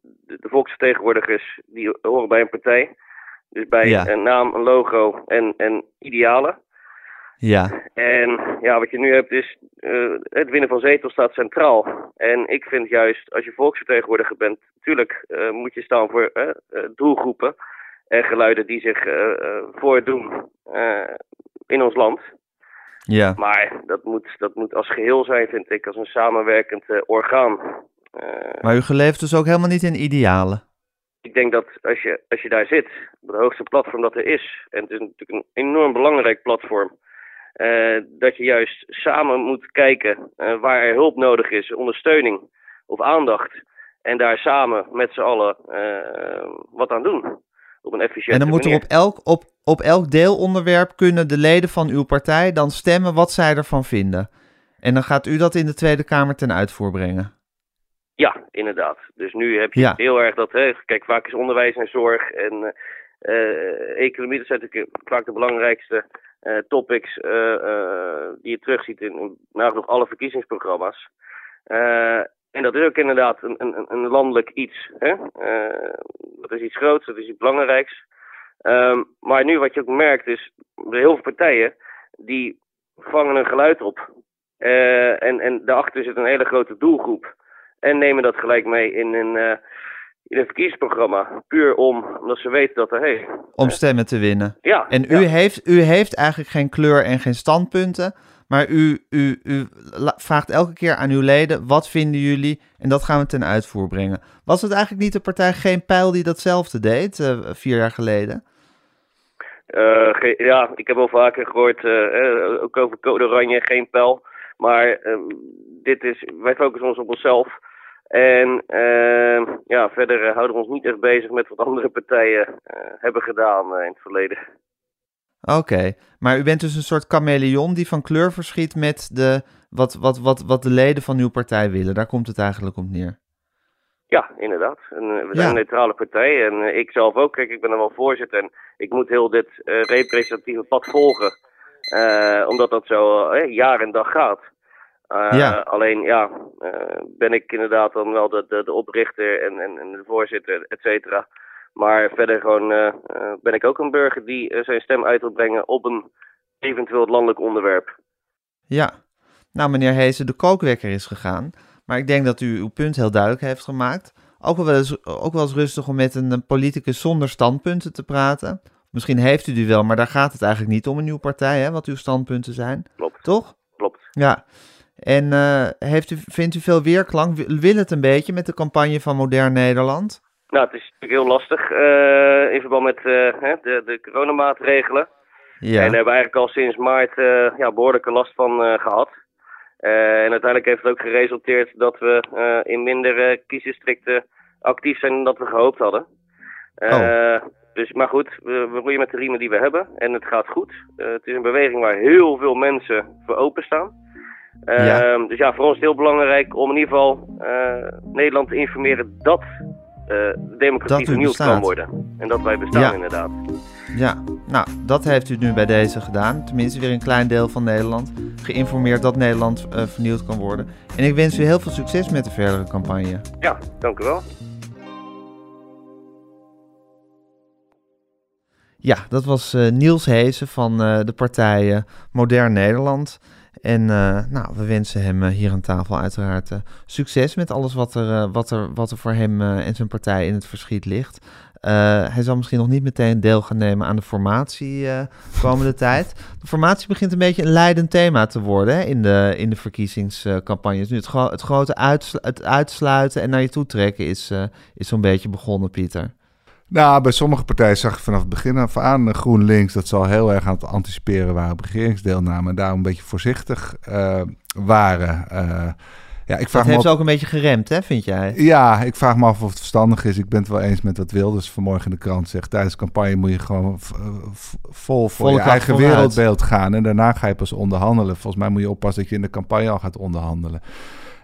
de volksvertegenwoordigers die horen bij een partij. Dus bij Ja. een naam, een logo en, en idealen. Ja, En ja, wat je nu hebt is, uh, het winnen van zetels staat centraal. En ik vind juist, als je volksvertegenwoordiger bent, natuurlijk uh, moet je staan voor uh, uh, doelgroepen en geluiden die zich uh, uh, voordoen uh, in ons land. ja. Maar dat moet, dat moet als geheel zijn, vind ik, als een samenwerkend uh, orgaan. Uh, Maar u gelooft dus ook helemaal niet in idealen? ik denk dat als je, als je daar zit, op het hoogste platform dat er is, en het is natuurlijk een enorm belangrijk platform, uh, dat je juist samen moet kijken uh, waar er hulp nodig is, ondersteuning of aandacht, en daar samen met z'n allen uh, wat aan doen. Op een efficiënte En dan moet er manier. op elk, op, op elk deelonderwerp kunnen de leden van uw partij dan stemmen wat zij ervan vinden. En dan gaat u dat in de Tweede Kamer ten uitvoer brengen. Ja, inderdaad. Dus nu heb je Ja. heel erg dat, hè, kijk, vaak is onderwijs en zorg en uh, economie, dat zijn natuurlijk vaak de belangrijkste uh, topics uh, uh, die je terugziet in, in nagenoeg alle verkiezingsprogramma's. Uh, en dat is ook inderdaad een, een, een landelijk iets. Hè? Uh, dat is iets groots, dat is iets belangrijks. Um, maar nu wat je ook merkt is, er heel veel partijen die vangen een geluid op. Uh, en, en daarachter zit een hele grote doelgroep. En nemen dat gelijk mee in een, uh, in een verkiezingsprogramma. Puur om, omdat ze weten dat er... Hey, Om stemmen te winnen. ja, En u, ja. heeft, u heeft eigenlijk geen kleur en geen standpunten. Maar u, u, u la- vraagt elke keer aan uw leden, wat vinden jullie? En dat gaan we ten uitvoer brengen. Was het eigenlijk niet de partij Geen Pijl die datzelfde deed, uh, vier jaar geleden? Uh, ge- ja, ik heb wel vaker gehoord, uh, uh, ook over Code Oranje, Geen Pijl. Maar uh, dit is, wij focussen ons op onszelf. En uh, ja, verder uh, houden we ons niet echt bezig met wat andere partijen uh, hebben gedaan uh, in het verleden. Oké, okay. Maar u bent dus een soort chameleon die van kleur verschiet met de, wat, wat, wat, wat de leden van uw partij willen. Daar komt het eigenlijk op neer. Ja, inderdaad. En, uh, we zijn Ja. een neutrale partij en uh, ik zelf ook. Kijk, ik ben er wel voorzitter en ik moet heel dit uh, representatieve pad volgen. Uh, omdat dat zo uh, jaar en dag gaat. Uh, Ja. Alleen, ja, uh, ben ik inderdaad dan wel de, de, de oprichter en, en, en de voorzitter, et cetera. Maar verder gewoon uh, uh, ben ik ook een burger die uh, zijn stem uit wil brengen op een eventueel landelijk onderwerp. Ja, nou meneer Heesen, de kookwekker is gegaan. Maar ik denk dat u uw punt heel duidelijk heeft gemaakt. Ook wel eens, ook wel eens rustig om met een, een politicus zonder standpunten te praten. Misschien heeft u die wel, maar daar gaat het eigenlijk niet om in uw partij, hè, wat uw standpunten zijn. Klopt. Toch? Klopt. Ja. En uh, heeft u, vindt u veel weerklank? Wil het een beetje met de campagne van Modern Nederland? Nou, het is natuurlijk heel lastig uh, in verband met uh, de, de coronamaatregelen. Ja. En daar hebben we eigenlijk al sinds maart uh, ja, behoorlijke last van uh, gehad. Uh, en uiteindelijk heeft het ook geresulteerd dat we uh, in minder uh, kiesdistricten actief zijn dan dat we gehoopt hadden. Uh, Oh. Dus, maar goed, we, we roeien met de riemen die we hebben en het gaat goed. Uh, het is een beweging waar heel veel mensen voor openstaan. Uh, Ja. Dus ja, voor ons is het heel belangrijk om in ieder geval uh, Nederland te informeren dat uh, democratie Dat u vernieuwd bestaat. kan worden. En dat wij bestaan Ja. inderdaad. Ja, nou, dat heeft u nu bij deze gedaan. Tenminste, weer een klein deel van Nederland. Geïnformeerd dat Nederland uh, vernieuwd kan worden. En ik wens u heel veel succes met de verdere campagne. Ja, dank u wel. Ja, dat was uh, Niels Heesen van uh, de partij uh, Modern Nederland. En uh, nou, we wensen hem uh, hier aan tafel uiteraard uh, succes met alles wat er, uh, wat er, wat er voor hem uh, en zijn partij in het verschiet ligt. Uh, hij zal misschien nog niet meteen deel gaan nemen aan de formatie uh, komende tijd. De formatie begint een beetje een leidend thema te worden, hè, in de, in de verkiezingscampagnes. Nu het, gro- het grote uitslu- het uitsluiten en naar je toe trekken is, uh, is zo'n beetje begonnen, Pieter. Nou, bij sommige partijen zag je vanaf het begin af aan GroenLinks dat ze al heel erg aan het anticiperen waren op regeringsdeelname en daarom een beetje voorzichtig uh, waren. Uh, ja, ik vraag Dat me heeft af... ze ook een beetje geremd, hè, vind jij? Ja, ik vraag me af of het verstandig is. Ik ben het wel eens met wat Wilders vanmorgen in de krant zegt. Tijdens de campagne moet je gewoon v- v- vol voor Volle je kracht eigen vooruit. wereldbeeld gaan. En daarna ga je pas onderhandelen. Volgens mij moet je oppassen dat je in de campagne al gaat onderhandelen.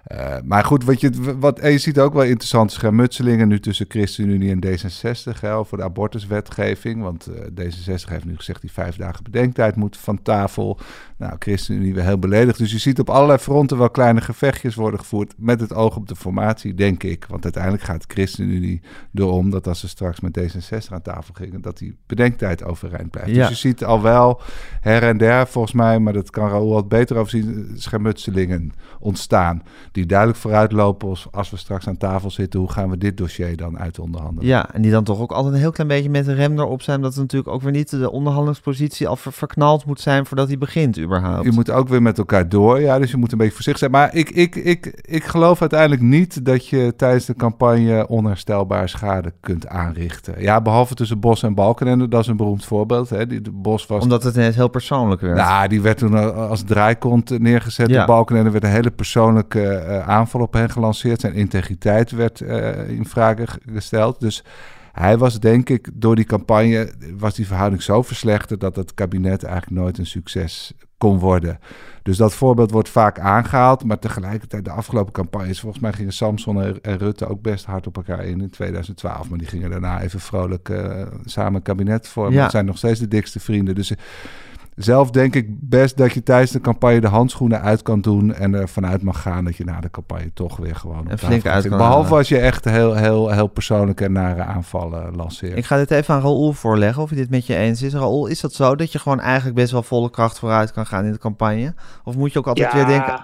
Uh, maar goed, wat je, wat, en je ziet ook wel interessante schermutselingen nu tussen ChristenUnie en D zesenzestig hè, over de abortuswetgeving. Want uh, D zesenzestig heeft nu gezegd die vijf dagen bedenktijd moet van tafel. Nou, ChristenUnie weer heel beledigd. Dus je ziet op allerlei fronten wel kleine gevechtjes worden gevoerd met het oog op de formatie, denk ik. Want uiteindelijk gaat ChristenUnie erom dat als ze straks met D zesenzestig aan tafel gingen, dat die bedenktijd overeind blijft. Ja. Dus je ziet al wel her en der, volgens mij, maar dat kan Raoul wat beter overzien, schermutselingen ontstaan. Die duidelijk vooruitlopen als, als we straks aan tafel zitten, hoe gaan we dit dossier dan uit onderhandelen? Ja, en die dan toch ook altijd een heel klein beetje met een rem erop zijn, dat het natuurlijk ook weer niet de onderhandelingspositie al ver, verknald moet zijn voordat hij begint überhaupt. Je moet ook weer met elkaar door, ja, dus je moet een beetje voorzichtig zijn. Maar ik, ik, ik, ik geloof uiteindelijk niet dat je tijdens de campagne onherstelbare schade kunt aanrichten. Ja, behalve tussen Bos en Balkenende, dat is een beroemd voorbeeld. Hè. Die, de Bos was... Omdat het net heel persoonlijk werd. Nou, die werd toen als draaikont neergezet. Ja. De Balkenende werd een hele persoonlijke uh, aanval op hen gelanceerd. Zijn integriteit werd uh, in vraag gesteld. Dus hij was, denk ik, door die campagne was die verhouding zo verslechterd dat het kabinet eigenlijk nooit een succes kon worden. Dus dat voorbeeld wordt vaak aangehaald, maar tegelijkertijd de afgelopen campagnes, volgens mij gingen Samson en, en Rutte ook best hard op elkaar in in tweeduizend twaalf, maar die gingen daarna even vrolijk uh, samen een kabinet vormen. Ja. Dat zijn nog steeds de dikste vrienden. Dus uh, zelf denk ik best dat je tijdens de campagne de handschoenen uit kan doen en er vanuit mag gaan dat je na de campagne toch weer gewoon en flink uit kan. Behalve halen. Als je echt heel, heel, heel persoonlijke en nare aanvallen lanceert. Ik ga dit even aan Raoul voorleggen of hij dit met je eens is. Raoul, is dat zo dat je gewoon eigenlijk best wel volle kracht vooruit kan gaan in de campagne? Of moet je ook altijd ja. weer denken...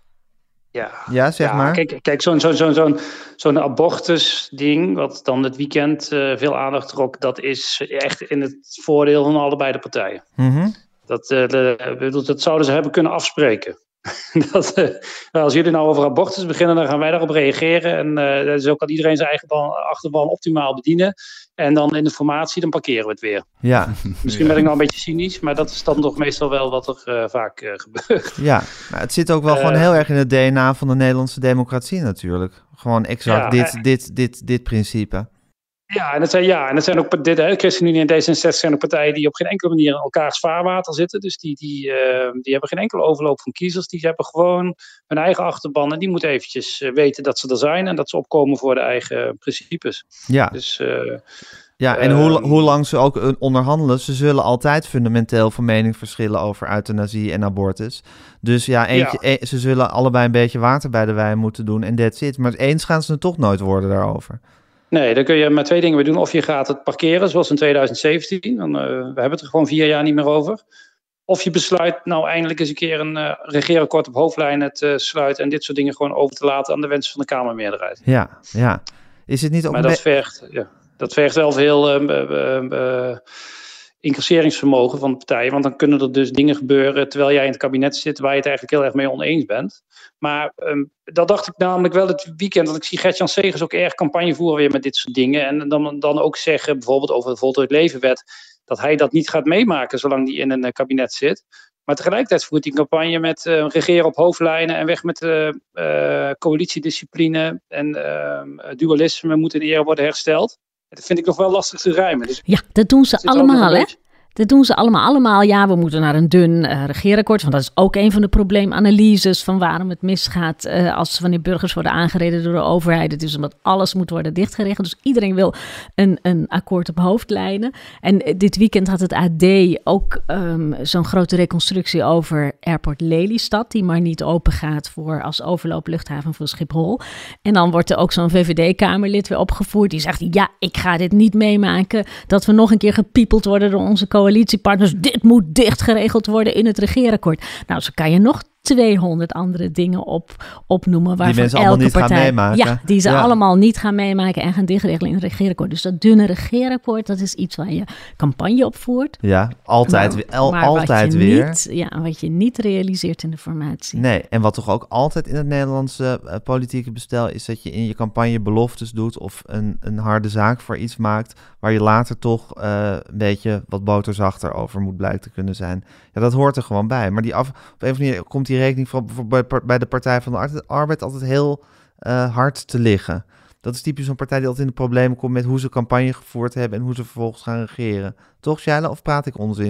Ja, ja, zeg ja, maar. Kijk, kijk zo'n, zo'n, zo'n, zo'n, zo'n abortus-ding, wat dan het weekend uh, veel aandacht trok, dat is echt in het voordeel van allebei de partijen. Mm-hmm. Dat, uh, de, dat zouden ze hebben kunnen afspreken. dat, uh, als jullie nou over abortus beginnen, dan gaan wij daarop reageren. En uh, zo kan iedereen zijn eigen bal, achterban optimaal bedienen. En dan in de formatie, dan parkeren we het weer. Ja. Misschien ben ik nou een beetje cynisch, maar dat is dan toch meestal wel wat er uh, vaak uh, gebeurt. Ja, maar het zit ook wel uh, gewoon heel erg in het D N A van de Nederlandse democratie natuurlijk. Gewoon exact ja, dit, uh, dit, dit, dit principe. Ja, en het zijn, ja, en het zijn ook dit, hè, ChristenUnie en D zesenzestig zijn ook partijen die op geen enkele manier in elkaars vaarwater zitten. Dus die, die, uh, die hebben geen enkele overloop van kiezers. Die hebben gewoon hun eigen achterban en die moeten eventjes uh, weten dat ze er zijn en dat ze opkomen voor de eigen principes. Ja. Dus, uh, ja, en uh, hoe, hoe lang ze ook onderhandelen, ze zullen altijd fundamenteel van mening verschillen over euthanasie en abortus. Dus ja, eentje, ja. E- ze zullen allebei een beetje water bij de wijn moeten doen en that's it. Maar eens gaan ze het toch nooit worden daarover. Nee, dan kun je maar twee dingen mee doen. Of je gaat het parkeren, zoals in tweeduizend zeventien. Dan, uh, we hebben het er gewoon vier jaar niet meer over. Of je besluit nou eindelijk eens een keer een uh, regeerakkoord op hoofdlijnen te sluiten en dit soort dingen gewoon over te laten aan de wensen van de Kamermeerderheid. Ja, ja. Is het niet ook maar dat, be- vergt, ja, dat vergt wel veel uh, uh, uh, incasseringsvermogen van de partijen. Want dan kunnen er dus dingen gebeuren terwijl jij in het kabinet zit waar je het eigenlijk heel erg mee oneens bent. Maar um, dat dacht ik namelijk wel het weekend. Dat ik zie Gert-Jan Segers ook erg campagne voeren weer met dit soort dingen. En dan, dan ook zeggen, bijvoorbeeld over de voltooid levenwet, dat hij dat niet gaat meemaken zolang hij in een uh, kabinet zit. Maar tegelijkertijd voert hij een campagne met uh, regeren op hoofdlijnen en weg met uh, uh, coalitiediscipline en uh, dualisme moet in ere worden hersteld. Dat vind ik nog wel lastig te rijmen. Dus ja, dat doen ze allemaal, hè? Beetje... Dat doen ze allemaal. allemaal. Ja, we moeten naar een dun uh, regeerakkoord. Want dat is ook een van de probleemanalyses van waarom het misgaat uh, als wanneer burgers worden aangereden door de overheid. Het is omdat alles moet worden dichtgeregeld. Dus iedereen wil een, een akkoord op hoofdlijnen. En uh, dit weekend had het A D ook um, zo'n grote reconstructie over Airport Lelystad, die maar niet open gaat voor als overloopluchthaven voor Schiphol. En dan wordt er ook zo'n V V D-kamerlid weer opgevoerd. Die zegt, ja, ik ga dit niet meemaken. Dat we nog een keer gepiepeld worden door onze coalitiepartners. Dit moet dicht geregeld worden in het regeerakkoord. Nou, zo kan je nog tweehonderd andere dingen op, opnoemen. Die mensen allemaal niet partij, gaan meemaken. Ja, die ze ja. allemaal niet gaan meemaken en gaan dichtregelen in het regeerakkoord. Dus dat dunne regeerakkoord, dat is iets waar je campagne op voert. Ja, altijd, maar, el, maar altijd wat weer. Niet, ja, wat je niet realiseert in de formatie. Nee, en wat toch ook altijd in het Nederlandse uh, politieke bestel is dat je in je campagne beloftes doet of een, een harde zaak voor iets maakt waar je later toch uh, een beetje wat boterzachter over moet blijken te kunnen zijn. Ja, dat hoort er gewoon bij. Maar die af, op een of andere manier komt die rekening voor, voor, bij, bij de Partij van de Arbeid altijd heel uh, hard te liggen. Dat is typisch zo'n partij die altijd in de problemen komt met hoe ze campagne gevoerd hebben en hoe ze vervolgens gaan regeren. Toch, Shaila, of praat ik onzin?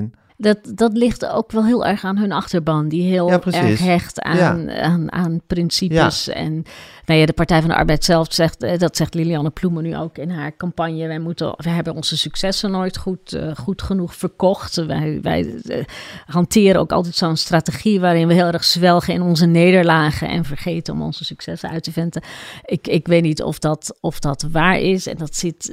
Dat, dat ligt ook wel heel erg aan hun achterban, die heel Ja, erg precies. hecht aan, Ja. aan, aan principes. Ja. En nou ja, de Partij van de Arbeid zelf zegt, eh, dat zegt Lilianne Ploemen nu ook in haar campagne. Wij, moeten, wij hebben onze successen nooit goed, uh, goed genoeg verkocht. Wij, wij uh, hanteren ook altijd zo'n strategie waarin we heel erg zwelgen in onze nederlagen en vergeten om onze successen uit te venten. Ik, ik weet niet of dat, of dat waar is en dat zit,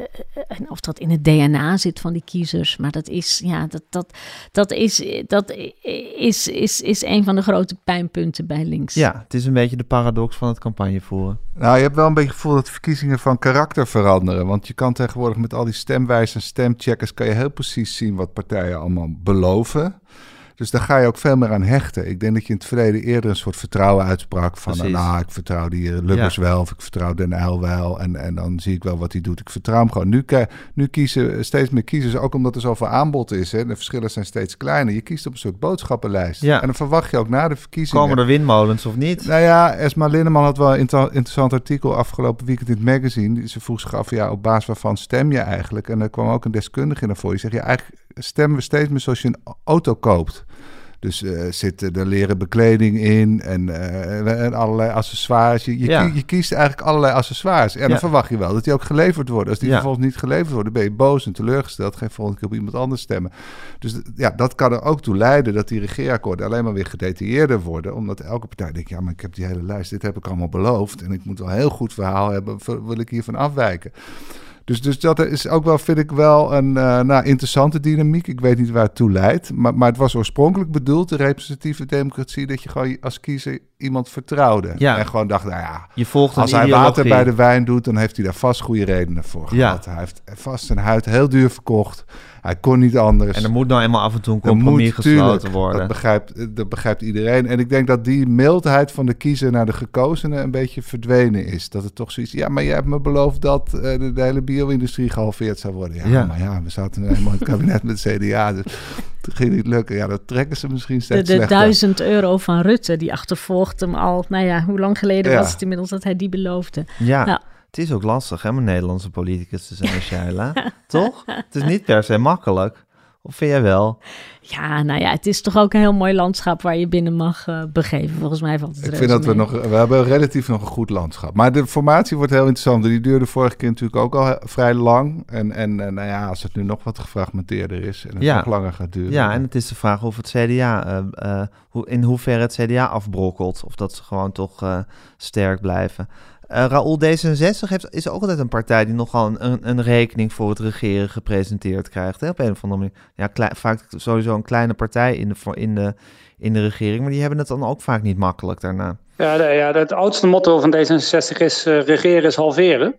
uh, of dat in het D N A zit van die kiezers. Maar dat is, ja, dat, dat, dat is, dat is, is, is een van de grote pijnpunten bij links. Ja, het is een beetje de paradox van het campagne voeren. Nou, je hebt wel een beetje het gevoel dat de verkiezingen van karakter veranderen. Want je kan tegenwoordig met al die stemwijzers en stemcheckers kan je heel precies zien wat partijen allemaal beloven. Dus daar ga je ook veel meer aan hechten. Ik denk dat je in het verleden eerder een soort vertrouwen uitsprak van, Precies. nou, ik vertrouw die Lubbers Ja. wel of ik vertrouw Den Uyl wel en, en dan zie ik wel wat hij doet. Ik vertrouw hem gewoon. Nu, nu kiezen steeds meer kiezers, ook omdat er zoveel aanbod is. Hè, de verschillen zijn steeds kleiner. Je kiest op een soort boodschappenlijst. Ja. En dan verwacht je ook na de verkiezingen. Komen er windmolens of niet? Nou ja, Esma Linneman had wel een inter- interessant artikel afgelopen weekend in het magazine. Ze vroeg zich af, ja, op basis waarvan stem je eigenlijk? En er kwam ook een deskundige naar voren. Die zegt, ja, eigenlijk stemmen we steeds meer zoals je een auto koopt. Dus uh, zit er leren bekleding in en, uh, en allerlei accessoires. Je, je, Ja. kie- je kiest eigenlijk allerlei accessoires. En dan Ja. verwacht je wel dat die ook geleverd worden. Als die Ja. vervolgens niet geleverd worden, ben je boos en teleurgesteld. Geen volgende keer op iemand anders stemmen. Dus d- ja, dat kan er ook toe leiden dat die regeerakkoorden alleen maar weer gedetailleerder worden. Omdat elke partij denkt, ja, maar ik heb die hele lijst. Dit heb ik allemaal beloofd. En ik moet wel een heel goed verhaal hebben. Wil ik hiervan afwijken? Dus, dus dat is ook wel, vind ik wel een uh, nou, interessante dynamiek. Ik weet niet waar het toe leidt. Maar, maar het was oorspronkelijk bedoeld, de representatieve democratie, dat je gewoon als kiezer iemand vertrouwde. Ja. En gewoon dacht, nou ja, Je volgt een als hij ideologie. water bij de wijn doet, dan heeft hij daar vast goede redenen voor Ja. gehad. Hij heeft vast zijn huid heel duur verkocht. Hij kon niet anders. En er moet nou eenmaal af en toe een Er compromis moet, gesloten tuurlijk, worden. Dat begrijpt, dat begrijpt iedereen. En ik denk dat die mildheid van de kiezer naar de gekozenen een beetje verdwenen is. Dat het toch zoiets, ja, maar jij hebt me beloofd dat uh, de, de hele bio-industrie gehalveerd zou worden. Ja, Ja. maar ja, we zaten nu helemaal in het kabinet met C D A, dus het ging niet lukken. Ja, dat trekken ze misschien De, steeds de slechter. duizend euro van Rutte, die achtervolgt hem al, nou ja, hoe lang geleden Ja. was het inmiddels dat hij die beloofde? Ja, Ja. het is ook lastig hè, om een Nederlandse politicus te zijn, Shaila. Toch? Het is niet per se makkelijk. Of vind jij wel? Ja, nou ja, het is toch ook een heel mooi landschap waar je binnen mag uh, begeven. Volgens mij valt het Ik reuze vind dat we mee. nog, we hebben relatief nog een goed landschap. Maar de formatie wordt heel interessant. Die duurde vorige keer natuurlijk ook al he- vrij lang. En, en uh, nou ja, als het nu nog wat gefragmenteerder is en het Ja. nog langer gaat duren. Ja, en het is de vraag of het C D A, uh, uh, hoe, in hoeverre het C D A afbrokkelt. Of dat ze gewoon toch uh, sterk blijven. Uh, Raoul, D zesenzestig heeft, is ook altijd een partij die nogal een, een, een rekening voor het regeren gepresenteerd krijgt. Hè? Op een of andere manier. Ja, klei, vaak sowieso een kleine partij in de, voor, in, de, in de regering. Maar die hebben het dan ook vaak niet makkelijk daarna. Ja, de, ja het oudste motto van D zesenzestig is uh, regeren is halveren.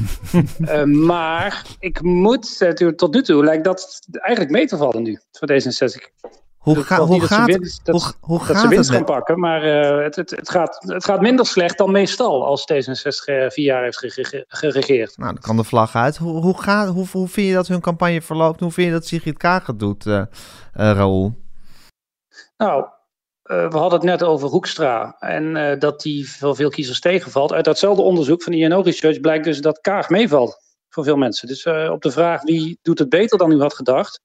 uh, maar ik moet uh, tot nu toe lijkt dat eigenlijk mee te vallen nu voor D zesenzestig. Hoe, Ik ga, geloof hoe niet dat ze gaat, winst- dat, hoe, hoe dat gaat ze winst het gaan met... pakken, maar uh, het, het, het, gaat, het gaat minder slecht dan meestal als D zesenzestig uh, vier jaar heeft gerege- geregeerd. Nou, dan kan de vlag uit. Hoe, hoe, gaat, hoe, hoe vind je dat hun campagne verloopt? Hoe vind je dat Sigrid Kaag het doet, uh, uh, Raoul? Nou, uh, we hadden het net over Hoekstra en uh, dat die voor veel kiezers tegenvalt. Uit datzelfde onderzoek van I N O Research blijkt dus dat Kaag meevalt voor veel mensen. Dus uh, op de vraag wie doet het beter dan u had gedacht,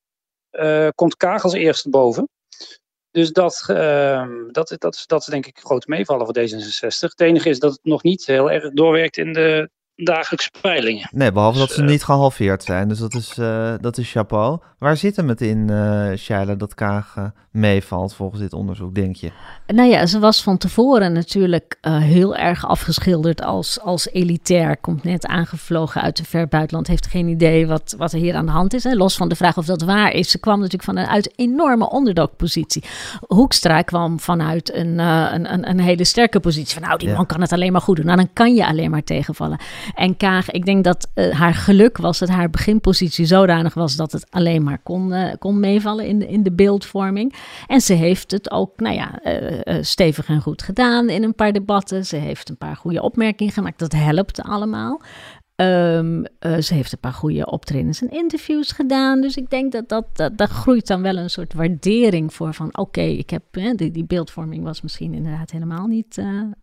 uh, komt Kaag als eerste boven. Dus dat, uh, dat, dat, dat is denk ik grote meevallen voor D zesenzestig. Het enige is dat het nog niet heel erg doorwerkt in de dagelijkse peilingen. Nee, behalve Dus, dat ze uh, niet gehalveerd zijn. Dus dat is, uh, dat is chapeau. Waar zit hem het in, uh, Shaila, dat Kaag uh, meevalt volgens dit onderzoek, denk je? Nou ja, ze was van tevoren natuurlijk uh, heel erg afgeschilderd als, als elitair. Komt net aangevlogen uit een ver buitenland. Heeft geen idee wat, wat er hier aan de hand is. Hè. Los van de vraag of dat waar is. Ze kwam natuurlijk van een uit enorme underdog-positie. Hoekstra kwam vanuit een, uh, een, een, een hele sterke positie. Van nou, die Ja. man kan het alleen maar goed doen. Nou, dan kan je alleen maar tegenvallen. En Kaag, ik denk dat uh, haar geluk was dat haar beginpositie zodanig was dat het alleen maar kon, uh, kon meevallen in de, in de beeldvorming. En ze heeft het ook, nou ja, uh, uh, stevig en goed gedaan in een paar debatten. Ze heeft een paar goede opmerkingen gemaakt. Dat helpt allemaal. Um, uh, ze heeft een paar goede optredens en interviews gedaan. Dus ik denk dat dat, dat, dat groeit dan wel een soort waardering voor van oké, okay, ik heb hè, die, die beeldvorming was misschien inderdaad helemaal niet uh, uh,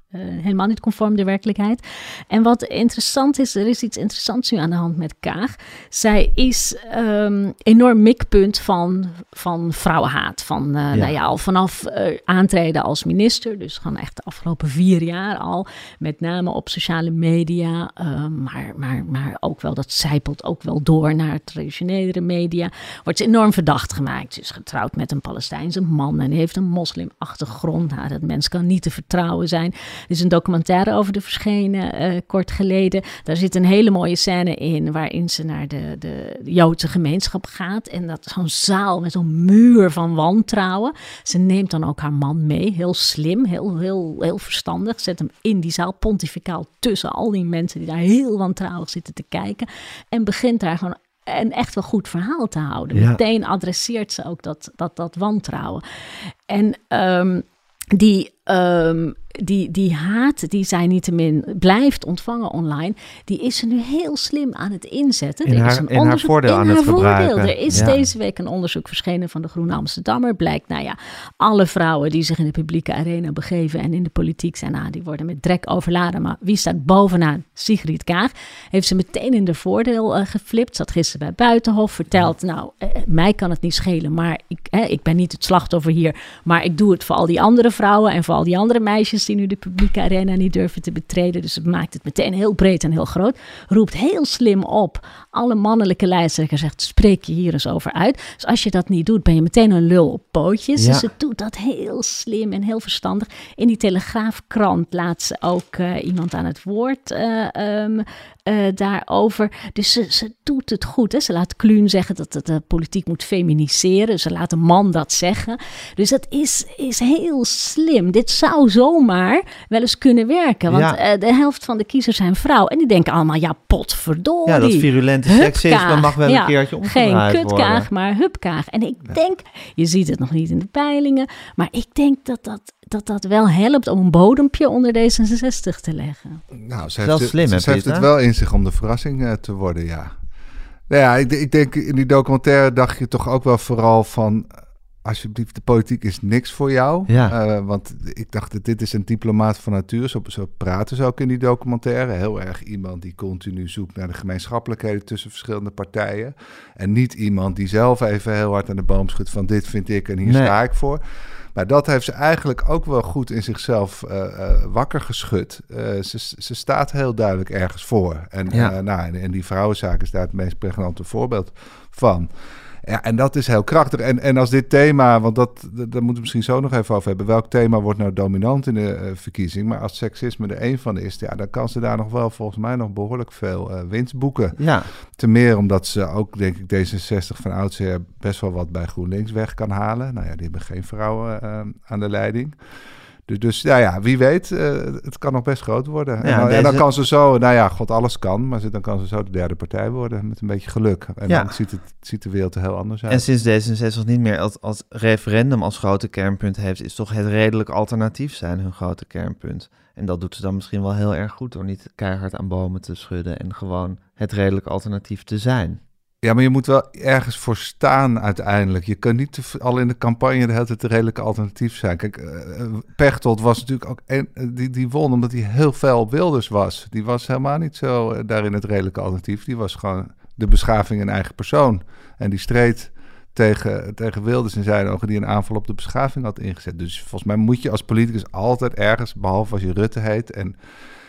Uh, helemaal niet conform de werkelijkheid. En wat interessant is, er is iets interessants nu aan de hand met Kaag. Zij is um, enorm mikpunt van, van vrouwenhaat. Van, uh, ja. Nou ja, al vanaf uh, aantreden als minister, dus gewoon echt de afgelopen vier jaar al, met name op sociale media, uh, maar, maar, maar ook wel, dat zijpelt ook wel door naar traditionele media, wordt ze enorm verdacht gemaakt. Ze is getrouwd met een Palestijnse man en heeft een moslimachtergrond. Nou, dat mens kan niet te vertrouwen zijn. Er is een documentaire over de verschenen uh, kort geleden. Daar zit een hele mooie scène in waarin ze naar de, de Joodse gemeenschap gaat. En dat is zo'n zaal met zo'n muur van wantrouwen. Ze neemt dan ook haar man mee. Heel slim, heel, heel, heel verstandig. Zet hem in die zaal pontificaal tussen al die mensen die daar heel wantrouwig zitten te kijken. En begint daar gewoon een echt wel goed verhaal te houden. Ja. Meteen adresseert ze ook dat, dat, dat wantrouwen. En um, die... Um, Die, die haat die zij niettemin blijft ontvangen online, die is ze nu heel slim aan het inzetten. In er haar, is een in haar voordeel in aan haar het voordeel. gebruiken. Er is ja. deze week een onderzoek verschenen van de Groene Amsterdammer. Blijkt, nou ja, alle vrouwen die zich in de publieke arena begeven en in de politiek zijn, nou, die worden met drek overladen. Maar wie staat bovenaan? Sigrid Kaag. Heeft ze meteen in de voordeel uh, geflipt. Zat gisteren bij Buitenhof. Vertelt, nou, uh, mij kan het niet schelen, maar ik, uh, ik ben niet het slachtoffer hier. Maar ik doe het voor al die andere vrouwen en voor al die andere meisjes die nu de publieke arena niet durven te betreden. Dus het maakt het meteen heel breed en heel groot. Roept heel slim op. Alle mannelijke lijsttrekkers zegt, spreek je hier eens over uit. Dus als je dat niet doet, ben je meteen een lul op pootjes. Ja. Dus ze doet dat heel slim en heel verstandig. In die Telegraafkrant laat ze ook uh, iemand aan het woord uh, um, uh, daarover. Dus ze, ze doet het goed. Hè? Ze laat Kluun zeggen dat de, de politiek moet feminiseren. Ze laat een man dat zeggen. Dus dat is, is heel slim. Dit zou zomaar wel eens kunnen werken. Want ja. uh, de helft van de kiezers zijn vrouw. En die denken allemaal, ja, potverdorie. Ja, dat virulente seksisme mag wel ja, een keertje omgedraaid worden. Geen kutkaag, worden. maar hupkaag. En ik ja. denk, je ziet het nog niet in de peilingen, maar ik denk dat dat, dat, dat wel helpt om een bodempje onder D zesenzestig te leggen. Nou, ze heeft, slim, het, ze heeft het wel in zich om de verrassing uh, te worden, ja. Nou ja, ik, ik denk in die documentaire dacht je toch ook wel vooral van, alsjeblieft, de politiek is niks voor jou. Ja. Uh, want ik dacht dat dit is een diplomaat van natuur. Zo, zo praten ze ook in die documentaire. Heel erg iemand die continu zoekt naar de gemeenschappelijkheden tussen verschillende partijen. En niet iemand die zelf even heel hard aan de boom schudt van dit vind ik en hier nee. sta ik voor. Maar dat heeft ze eigenlijk ook wel goed in zichzelf uh, uh, wakker geschud. Uh, ze, ze staat heel duidelijk ergens voor. En, ja. uh, nou, en, en die vrouwenzaak is daar het meest pregnante voorbeeld van. Ja, en dat is heel krachtig. En, en als dit thema, want dat, dat, daar moeten we misschien zo nog even over hebben. Welk thema wordt nou dominant in de uh, verkiezing? Maar als seksisme er één van is, ja, dan kan ze daar nog wel volgens mij nog behoorlijk veel uh, winst boeken. Ja. Ten meer omdat ze ook, denk ik, D zesenzestig van oudsher best wel wat bij GroenLinks weg kan halen. Nou ja, die hebben geen vrouwen uh, aan de leiding. Dus, dus nou ja, wie weet, uh, het kan nog best groot worden. Ja, en, dan, deze... en dan kan ze zo, nou ja, god, alles kan. Maar dan kan ze zo de derde partij worden met een beetje geluk. En ja. dan ziet, het, ziet de wereld er heel anders uit. En sinds D zesenzestig niet meer als, als referendum als grote kernpunt heeft, is toch het redelijk alternatief zijn hun grote kernpunt. En dat doet ze dan misschien wel heel erg goed door niet keihard aan bomen te schudden en gewoon het redelijk alternatief te zijn. Ja, maar je moet wel ergens voor staan uiteindelijk. Je kan niet te, al in de campagne de hele tijd een redelijke alternatief zijn. Kijk, uh, Pechtold was natuurlijk ook... Een, die, die won omdat hij heel fel op Wilders was. Die was helemaal niet zo uh, daarin het redelijke alternatief. Die was gewoon de beschaving in eigen persoon. En die streed tegen, tegen Wilders in zijn ogen die een aanval op de beschaving had ingezet. Dus volgens mij moet je als politicus altijd ergens, behalve als je Rutte heet en,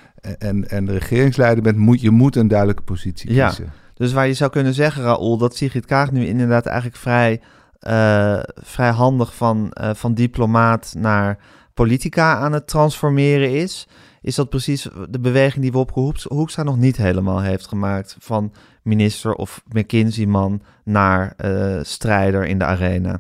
en, en de regeringsleider bent, moet je moet een duidelijke positie kiezen. Ja. Dus waar je zou kunnen zeggen, Raoul, dat Sigrid Kaag nu inderdaad eigenlijk vrij, uh, vrij handig van, uh, van diplomaat naar politica aan het transformeren is, is dat precies de beweging die Wopke Hoekstra nog niet helemaal heeft gemaakt, van minister of McKinsey-man naar uh, strijder in de arena.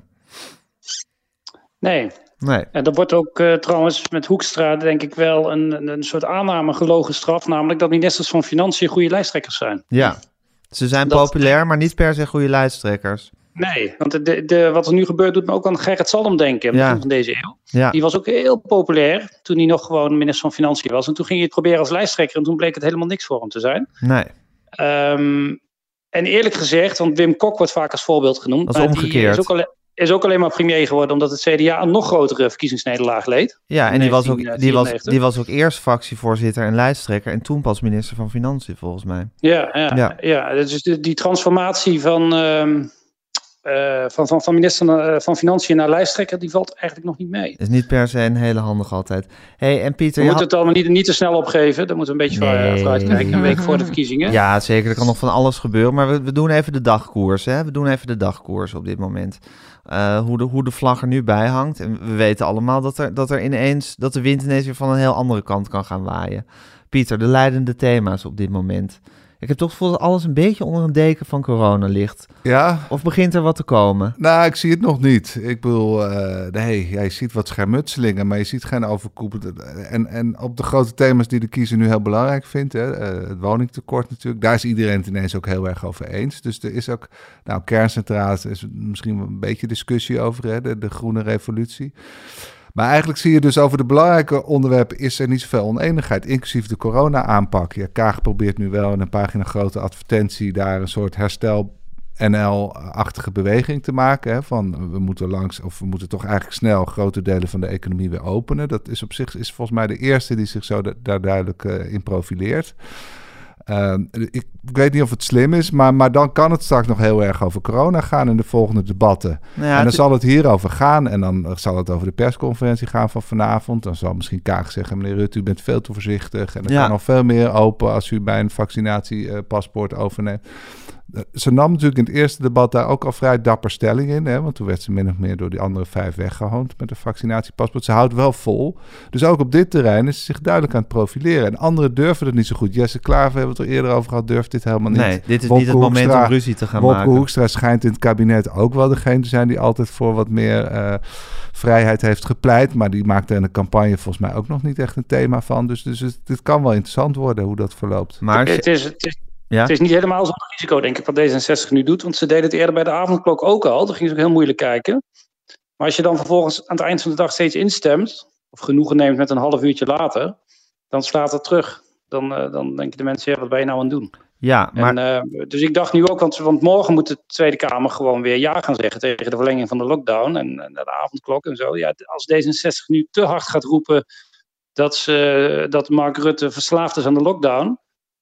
Nee. Nee. En er wordt ook uh, trouwens met Hoekstra denk ik wel een, een soort aanname gelogen straf, namelijk dat ministers van Financiën goede lijsttrekkers zijn. Ja. Ze zijn dat, populair, maar niet per se goede lijsttrekkers. Nee, want de, de, wat er nu gebeurt doet me ook aan Gerrit Salm denken, ja. van deze eeuw. Ja. Die was ook heel populair toen hij nog gewoon minister van Financiën was. En toen ging hij het proberen als lijsttrekker en toen bleek het helemaal niks voor hem te zijn. Nee. Um, en eerlijk gezegd, want Wim Kok wordt vaak als voorbeeld genoemd. Dat is omgekeerd. Die is ook al, is ook alleen maar premier geworden omdat het C D A een nog grotere verkiezingsnederlaag leed. Ja, en die was, ook, die, was, die was ook eerst fractievoorzitter en lijsttrekker en toen pas minister van Financiën, volgens mij. Ja, ja, ja. ja dus die, die transformatie van, uh, uh, van, van, van minister uh, van Financiën naar lijsttrekker, die valt eigenlijk nog niet mee. Is niet per se een hele handige altijd. Hey, en Pieter, we moeten had... het allemaal niet, niet te snel opgeven. Daar moeten we een beetje nee. vooruit kijken, een week voor de verkiezingen. Ja, zeker. Er kan nog van alles gebeuren. Maar we, we doen even de dagkoers. Hè? We doen even de dagkoers op dit moment. Uh, hoe, de, hoe de vlag er nu bij hangt. En we weten allemaal dat, er, dat, er ineens, dat de wind ineens weer van een heel andere kant kan gaan waaien. Pieter, de leidende thema's op dit moment. Ik heb toch het gevoel dat alles een beetje onder een deken van corona ligt. Ja. Of begint er wat te komen? Nou, ik zie het nog niet. Ik bedoel, uh, nee, ja, je ziet wat schermutselingen, maar je ziet geen overkoepelende. En, en op de grote thema's die de kiezer nu heel belangrijk vindt, hè, uh, het woningtekort natuurlijk, daar is iedereen het ineens ook heel erg over eens. Dus er is ook, nou, kerncentrales is misschien een beetje discussie over, hè, de, de groene revolutie. Maar eigenlijk zie je dus over de belangrijke onderwerpen is er niet zoveel oneenigheid, inclusief de corona-aanpak. Ja, Kaag probeert nu wel in een pagina grote advertentie daar een soort herstel N L-achtige beweging te maken. Hè, van we moeten langs, of we moeten toch eigenlijk snel grote delen van de economie weer openen. Dat is op zich is volgens mij de eerste die zich zo da- daar duidelijk uh, in profileert. Uh, ik, ik weet niet of het slim is, maar, maar dan kan het straks nog heel erg over corona gaan in de volgende debatten. Nou ja, en dan het... zal het hierover gaan en dan zal het over de persconferentie gaan van vanavond. Dan zal misschien Kaag zeggen, meneer Rutte, u bent veel te voorzichtig en er ja. kan nog veel meer open als u bij een vaccinatiepaspoort overneemt. Ze nam natuurlijk in het eerste debat daar ook al vrij dapper stelling in. Hè, want toen werd ze min of meer door die andere vijf weggehoond met een vaccinatiepaspoort. Ze houdt wel vol. Dus ook op dit terrein is ze zich duidelijk aan het profileren. En anderen durven het niet zo goed. Jesse Klaver, hebben we het er eerder over gehad, durft dit helemaal niet. Nee, dit is Wopke niet het moment Hoekstra, om ruzie te gaan Wopke maken. Hoekstra schijnt in het kabinet ook wel degene te zijn die altijd voor wat meer uh, vrijheid heeft gepleit. Maar die maakt er in de campagne volgens mij ook nog niet echt een thema van. Dus, dus het, dit kan wel interessant worden hoe dat verloopt. Maar het is... Het is... Ja? Het is niet helemaal zonder risico, denk ik, wat D zesenzestig nu doet. Want ze deden het eerder bij de avondklok ook al. Toen gingen ze ook heel moeilijk kijken. Maar als je dan vervolgens aan het eind van de dag steeds instemt, of genoegen neemt met een half uurtje later, dan slaat het terug. Dan, uh, dan denken de mensen, ja, wat ben je nou aan het doen? Ja, maar... En, uh, dus ik dacht nu ook, want, want morgen moet de Tweede Kamer gewoon weer ja gaan zeggen tegen de verlenging van de lockdown en, en de avondklok en zo. Ja, als D zesenzestig nu te hard gaat roepen dat, ze, dat Mark Rutte verslaafd is aan de lockdown,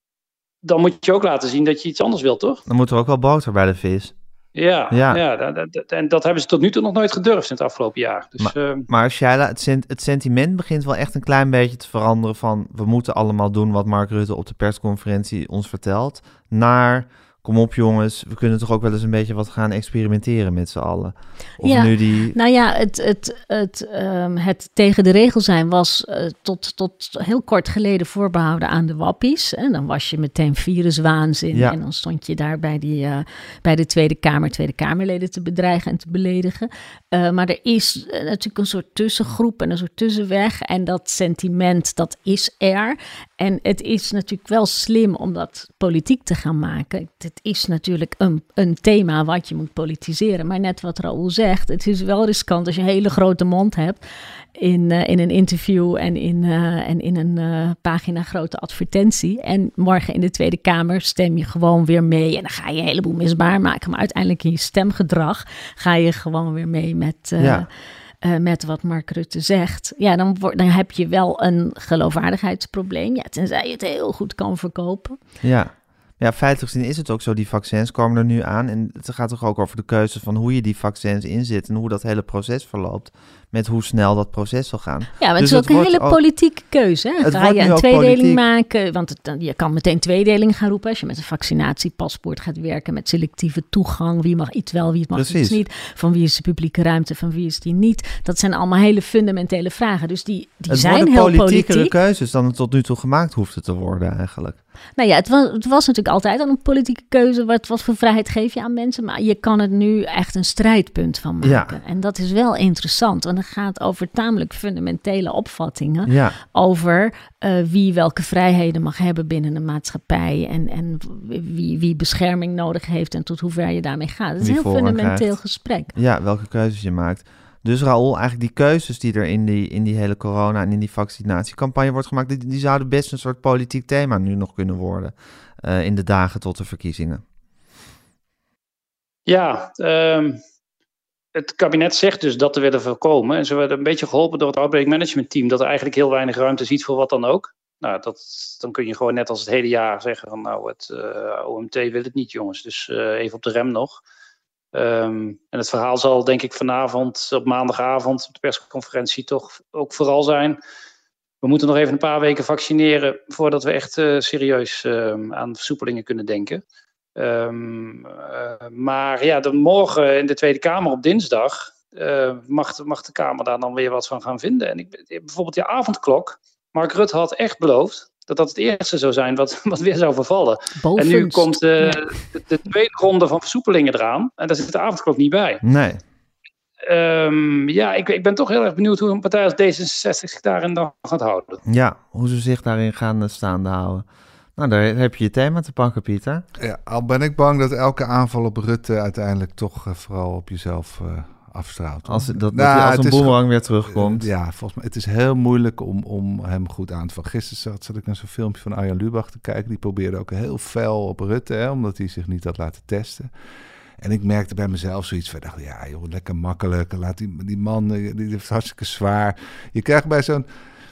dan moet je ook laten zien dat je iets anders wilt, toch? Dan moet er ook wel boter bij de vis. Ja, ja. ja dat, dat, en dat hebben ze tot nu toe nog nooit gedurfd in het afgelopen jaar. Dus, maar, uh, maar Shaila, het, sent, het sentiment begint wel echt een klein beetje te veranderen van we moeten allemaal doen wat Mark Rutte op de persconferentie ons vertelt, naar kom op jongens, we kunnen toch ook wel eens een beetje wat gaan experimenteren met z'n allen. Of ja, nu die... nou ja, het, het, het, um, het tegen de regel zijn was uh, tot, tot heel kort geleden voorbehouden aan de wappies. En dan was je meteen viruswaanzin ja. en dan stond je daar bij, die, uh, bij de Tweede Kamer, Tweede Kamerleden te bedreigen en te beledigen. Uh, maar er is uh, natuurlijk een soort tussengroep en een soort tussenweg en dat sentiment, dat is er. En het is natuurlijk wel slim om dat politiek te gaan maken. Het is natuurlijk een, een thema wat je moet politiseren. Maar net wat Raoul zegt, het is wel riskant als je een hele grote mond hebt in, uh, in een interview en in, uh, en in een uh, pagina grote advertentie. En morgen in de Tweede Kamer stem je gewoon weer mee. En dan ga je een heleboel misbaar maken. Maar uiteindelijk in je stemgedrag ga je gewoon weer mee met... Uh, ja. Uh, met wat Mark Rutte zegt, ja, dan, word, dan heb je wel een geloofwaardigheidsprobleem. Ja, tenzij je het heel goed kan verkopen. Ja, ja, feitelijk gezien is het ook zo, die vaccins komen er nu aan. En het gaat toch ook over de keuze van hoe je die vaccins inzet en hoe dat hele proces verloopt. Met hoe snel dat proces zal gaan. Ja, maar dus het is ook een hele ook, politieke keuze. Hè? Ga je een tweedeling politiek. maken? Want het, je kan meteen tweedeling gaan roepen. Als je met een vaccinatiepaspoort gaat werken met selectieve toegang. Wie mag iets wel, wie mag Precies. iets niet. Van wie is de publieke ruimte, van wie is die niet. Dat zijn allemaal hele fundamentele vragen. Dus die, die het zijn heel politiek. Het worden politiekere keuzes dan het tot nu toe gemaakt hoefde te worden eigenlijk. Nou ja, het was, het was natuurlijk altijd al een politieke keuze. Wat, wat voor vrijheid geef je aan mensen? Maar je kan het nu echt een strijdpunt van maken. Ja. En dat is wel interessant. Want het gaat over tamelijk fundamentele opvattingen. Ja. Over uh, wie welke vrijheden mag hebben binnen een maatschappij. En, en wie, wie bescherming nodig heeft en tot hoe ver je daarmee gaat. Het is een heel fundamenteel krijgt. gesprek. Ja, welke keuzes je maakt. Dus Raoul, eigenlijk die keuzes die er in die, in die hele corona en in die vaccinatiecampagne wordt gemaakt, die, die zouden best een soort politiek thema nu nog kunnen worden uh, in de dagen tot de verkiezingen. Ja, um, het kabinet zegt dus dat te willen voorkomen. En ze werden een beetje geholpen door het outbreak management team, dat er eigenlijk heel weinig ruimte ziet voor wat dan ook. Nou, dat, dan kun je gewoon net als het hele jaar zeggen van nou, het uh, O M T wil het niet, jongens. Dus uh, even op de rem nog. Um, en het verhaal zal denk ik vanavond, op maandagavond, op de persconferentie toch ook vooral zijn. We moeten nog even een paar weken vaccineren voordat we echt uh, serieus uh, aan versoepelingen kunnen denken. Um, uh, maar ja, dan morgen in de Tweede Kamer op dinsdag uh, mag, mag de Kamer daar dan weer wat van gaan vinden. En ik, bijvoorbeeld die avondklok. Mark Rutte had echt beloofd dat dat het eerste zou zijn wat, wat weer zou vervallen. Bovens. En nu komt uh, Ja. de, de tweede ronde van versoepelingen eraan. En daar zit de avondklok niet bij. Nee. Um, ja, ik, ik ben toch heel erg benieuwd hoe een partij als D zesenzestig zich daarin dan gaat houden. Ja, hoe ze zich daarin gaan uh, staande houden. Nou, daar heb je je thema te pakken, Pieter. Ja, al ben ik bang dat elke aanval op Rutte uiteindelijk toch uh, vooral op jezelf uh, afstraalt. Als, dat, dat Nou, hij als het een is boemerang ge- weer terugkomt. Ja, volgens mij. Het is heel moeilijk om, om hem goed aan te vallen. Gisteren zat, zat ik naar zo'n filmpje van Arjan Lubach te kijken. Die probeerde ook heel fel op Rutte, hè, omdat hij zich niet had laten testen. En ik merkte bij mezelf zoiets van, dacht, ja joh, lekker makkelijk. Laat die, die man, die heeft hartstikke zwaar. Je krijgt bij zo'n...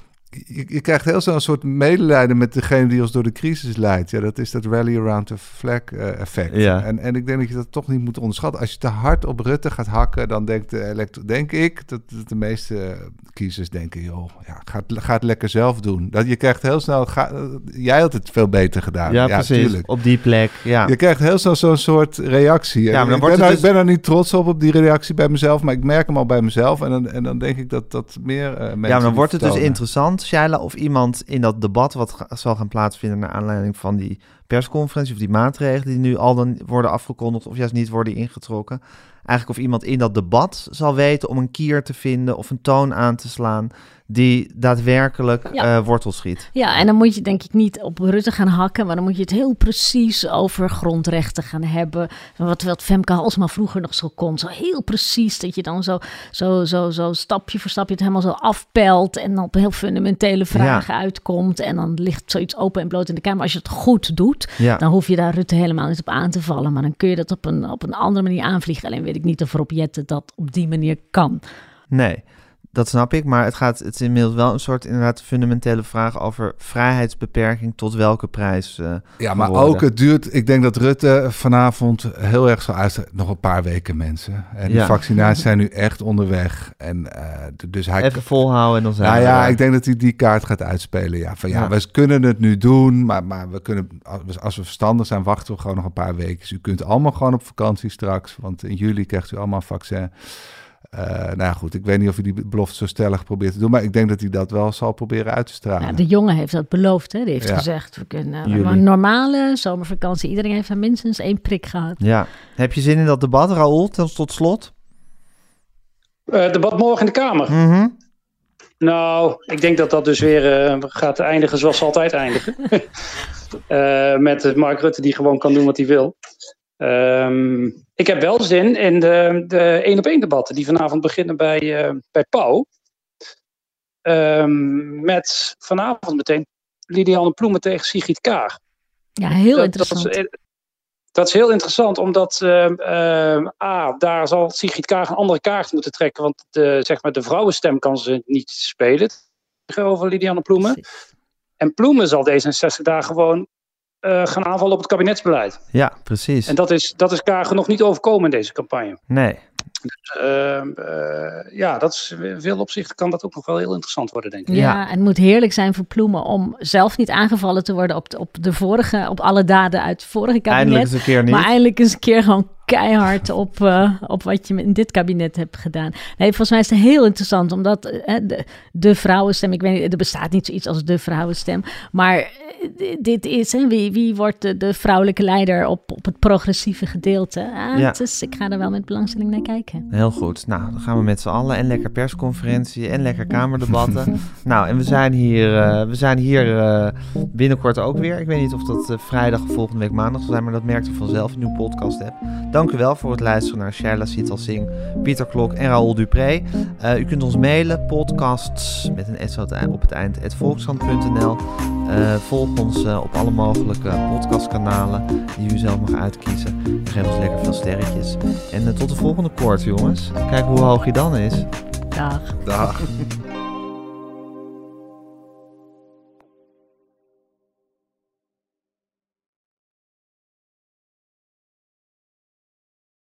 Je, je krijgt heel zo'n soort medelijden met degene die ons door de crisis leidt. Ja, dat is dat rally around the flag uh, effect. Ja. En, en ik denk dat je dat toch niet moet onderschatten. Als je te hard op Rutte gaat hakken, dan denkt de elektro- denk ik dat, dat de meeste kiezers denken, joh, ja, ga, het, ga het lekker zelf doen. Dat je krijgt heel snel, ga, jij had het veel beter gedaan. Ja, Ja, precies. tuurlijk. Op die plek, ja. Je krijgt heel snel zo'n soort reactie. Ja, maar dan ik, wordt ben het er, dus- ik ben er niet trots op, op die reactie bij mezelf, maar ik merk hem al bij mezelf. En dan, en dan denk ik dat, dat meer uh, mensen... Ja, maar dan die wordt het dus vertonen. interessant, Shaila, of iemand in dat debat wat ga- zal gaan plaatsvinden naar aanleiding van die persconferentie of die maatregelen die nu al dan worden afgekondigd of juist niet worden ingetrokken. Eigenlijk of iemand in dat debat zal weten om een kier te vinden of een toon aan te slaan die daadwerkelijk Ja. uh, wortel schiet. Ja, en dan moet je denk ik niet op Rutte gaan hakken, maar dan moet je het heel precies over grondrechten gaan hebben. Wat, wat Femke Halsema vroeger nog zo kon. Zo heel precies, dat je dan zo, zo, zo, zo stapje voor stapje het helemaal zo afpelt en op heel fundamentele vragen Ja. uitkomt. En dan ligt zoiets open en bloot in de Kamer. Als je het goed doet, Ja. dan hoef je daar Rutte helemaal niet op aan te vallen. Maar dan kun je dat op een, op een andere manier aanvliegen. Alleen weet ik niet of Rob Jetten dat op die manier kan. Nee, dat snap ik, maar het gaat het is inmiddels wel een soort inderdaad fundamentele vraag over vrijheidsbeperking tot welke prijs. Uh, Ja, maar geworden. ook het duurt... Ik denk dat Rutte vanavond heel erg zal uit... Nog een paar weken, mensen. En de Ja. vaccinaties zijn nu echt onderweg. En uh, d- dus hij... Even volhouden en dan zijn Nou we ja, er. ik denk dat hij die kaart gaat uitspelen. Ja, van ja, Ja. we kunnen het nu doen, maar, maar we kunnen, als- als we verstandig zijn, wachten we gewoon nog een paar weken. Dus u kunt allemaal gewoon op vakantie straks, want in juli krijgt u allemaal een vaccin. Uh, nou ja, goed, ik weet niet of hij die belofte zo stellig probeert te doen, maar ik denk dat hij dat wel zal proberen uit te stralen. Ja, de jongen heeft dat beloofd. Hè? Die heeft Ja. gezegd, we kunnen Jullie. een normale zomervakantie. Iedereen heeft er minstens één prik gehad. Ja. Heb je zin in dat debat, Raoul, tot, tot slot? Uh, debat morgen in de Kamer. Mhm. Nou, ik denk dat dat dus weer uh, gaat eindigen zoals ze altijd eindigen. uh, met Mark Rutte die gewoon kan doen wat hij wil. Um, ik heb wel zin in de, de één-op-één debatten die vanavond beginnen bij, uh, bij Pauw. Um, met vanavond meteen Liliane Ploemen tegen Sigrid Kaag. Ja, heel dat, interessant. Dat is, dat is heel interessant, omdat uh, uh, A, daar zal Sigrid Kaag een andere kaart moeten trekken. Want de, zeg maar, de vrouwenstem kan ze niet spelen tegenover Liliane Ploemen. Precies. En Ploemen zal D zesenzestig daar gewoon uh, gaan aanvallen op het kabinetsbeleid. Ja, precies. En dat is, dat is Kaag nog niet overkomen in deze campagne. Nee. Dus, uh, uh, ja, dat is, in veel opzichten kan dat ook nog wel heel interessant worden, denk ik. Ja, Ja. en het moet heerlijk zijn voor Ploemen om zelf niet aangevallen te worden op de, op de vorige, op alle daden uit het vorige kabinet. Eindelijk eens een keer niet. Maar eindelijk eens een keer gewoon keihard op, uh, op wat je in dit kabinet hebt gedaan. Nee, volgens mij is het heel interessant, omdat uh, de, de vrouwenstem, ik weet niet, er bestaat niet zoiets als de vrouwenstem, maar uh, dit is, hè, wie, wie wordt de, de vrouwelijke leider op, op het progressieve gedeelte? Ah, Ja. het is, ik ga er wel met belangstelling naar kijken. Heel goed. Nou, dan gaan we met z'n allen en lekker persconferentie en lekker kamerdebatten. Nou, en we zijn hier, uh, we zijn hier uh, binnenkort ook weer. Ik weet niet of dat uh, vrijdag of volgende week maandag zal zijn, maar dat merkt u vanzelf in uw podcast app. Dank dank u wel voor het luisteren naar Shaila Sital Singh, Pieter Klok en Raoul Dupré. Uh, u kunt ons mailen, podcasts met een s op het eind, at volkskrant punt n l. Uh, volg ons uh, op alle mogelijke podcastkanalen die u zelf mag uitkiezen. En geef ons lekker veel sterretjes. En uh, tot de volgende koord, jongens. Kijk hoe hoog je dan is. Dag. Dag.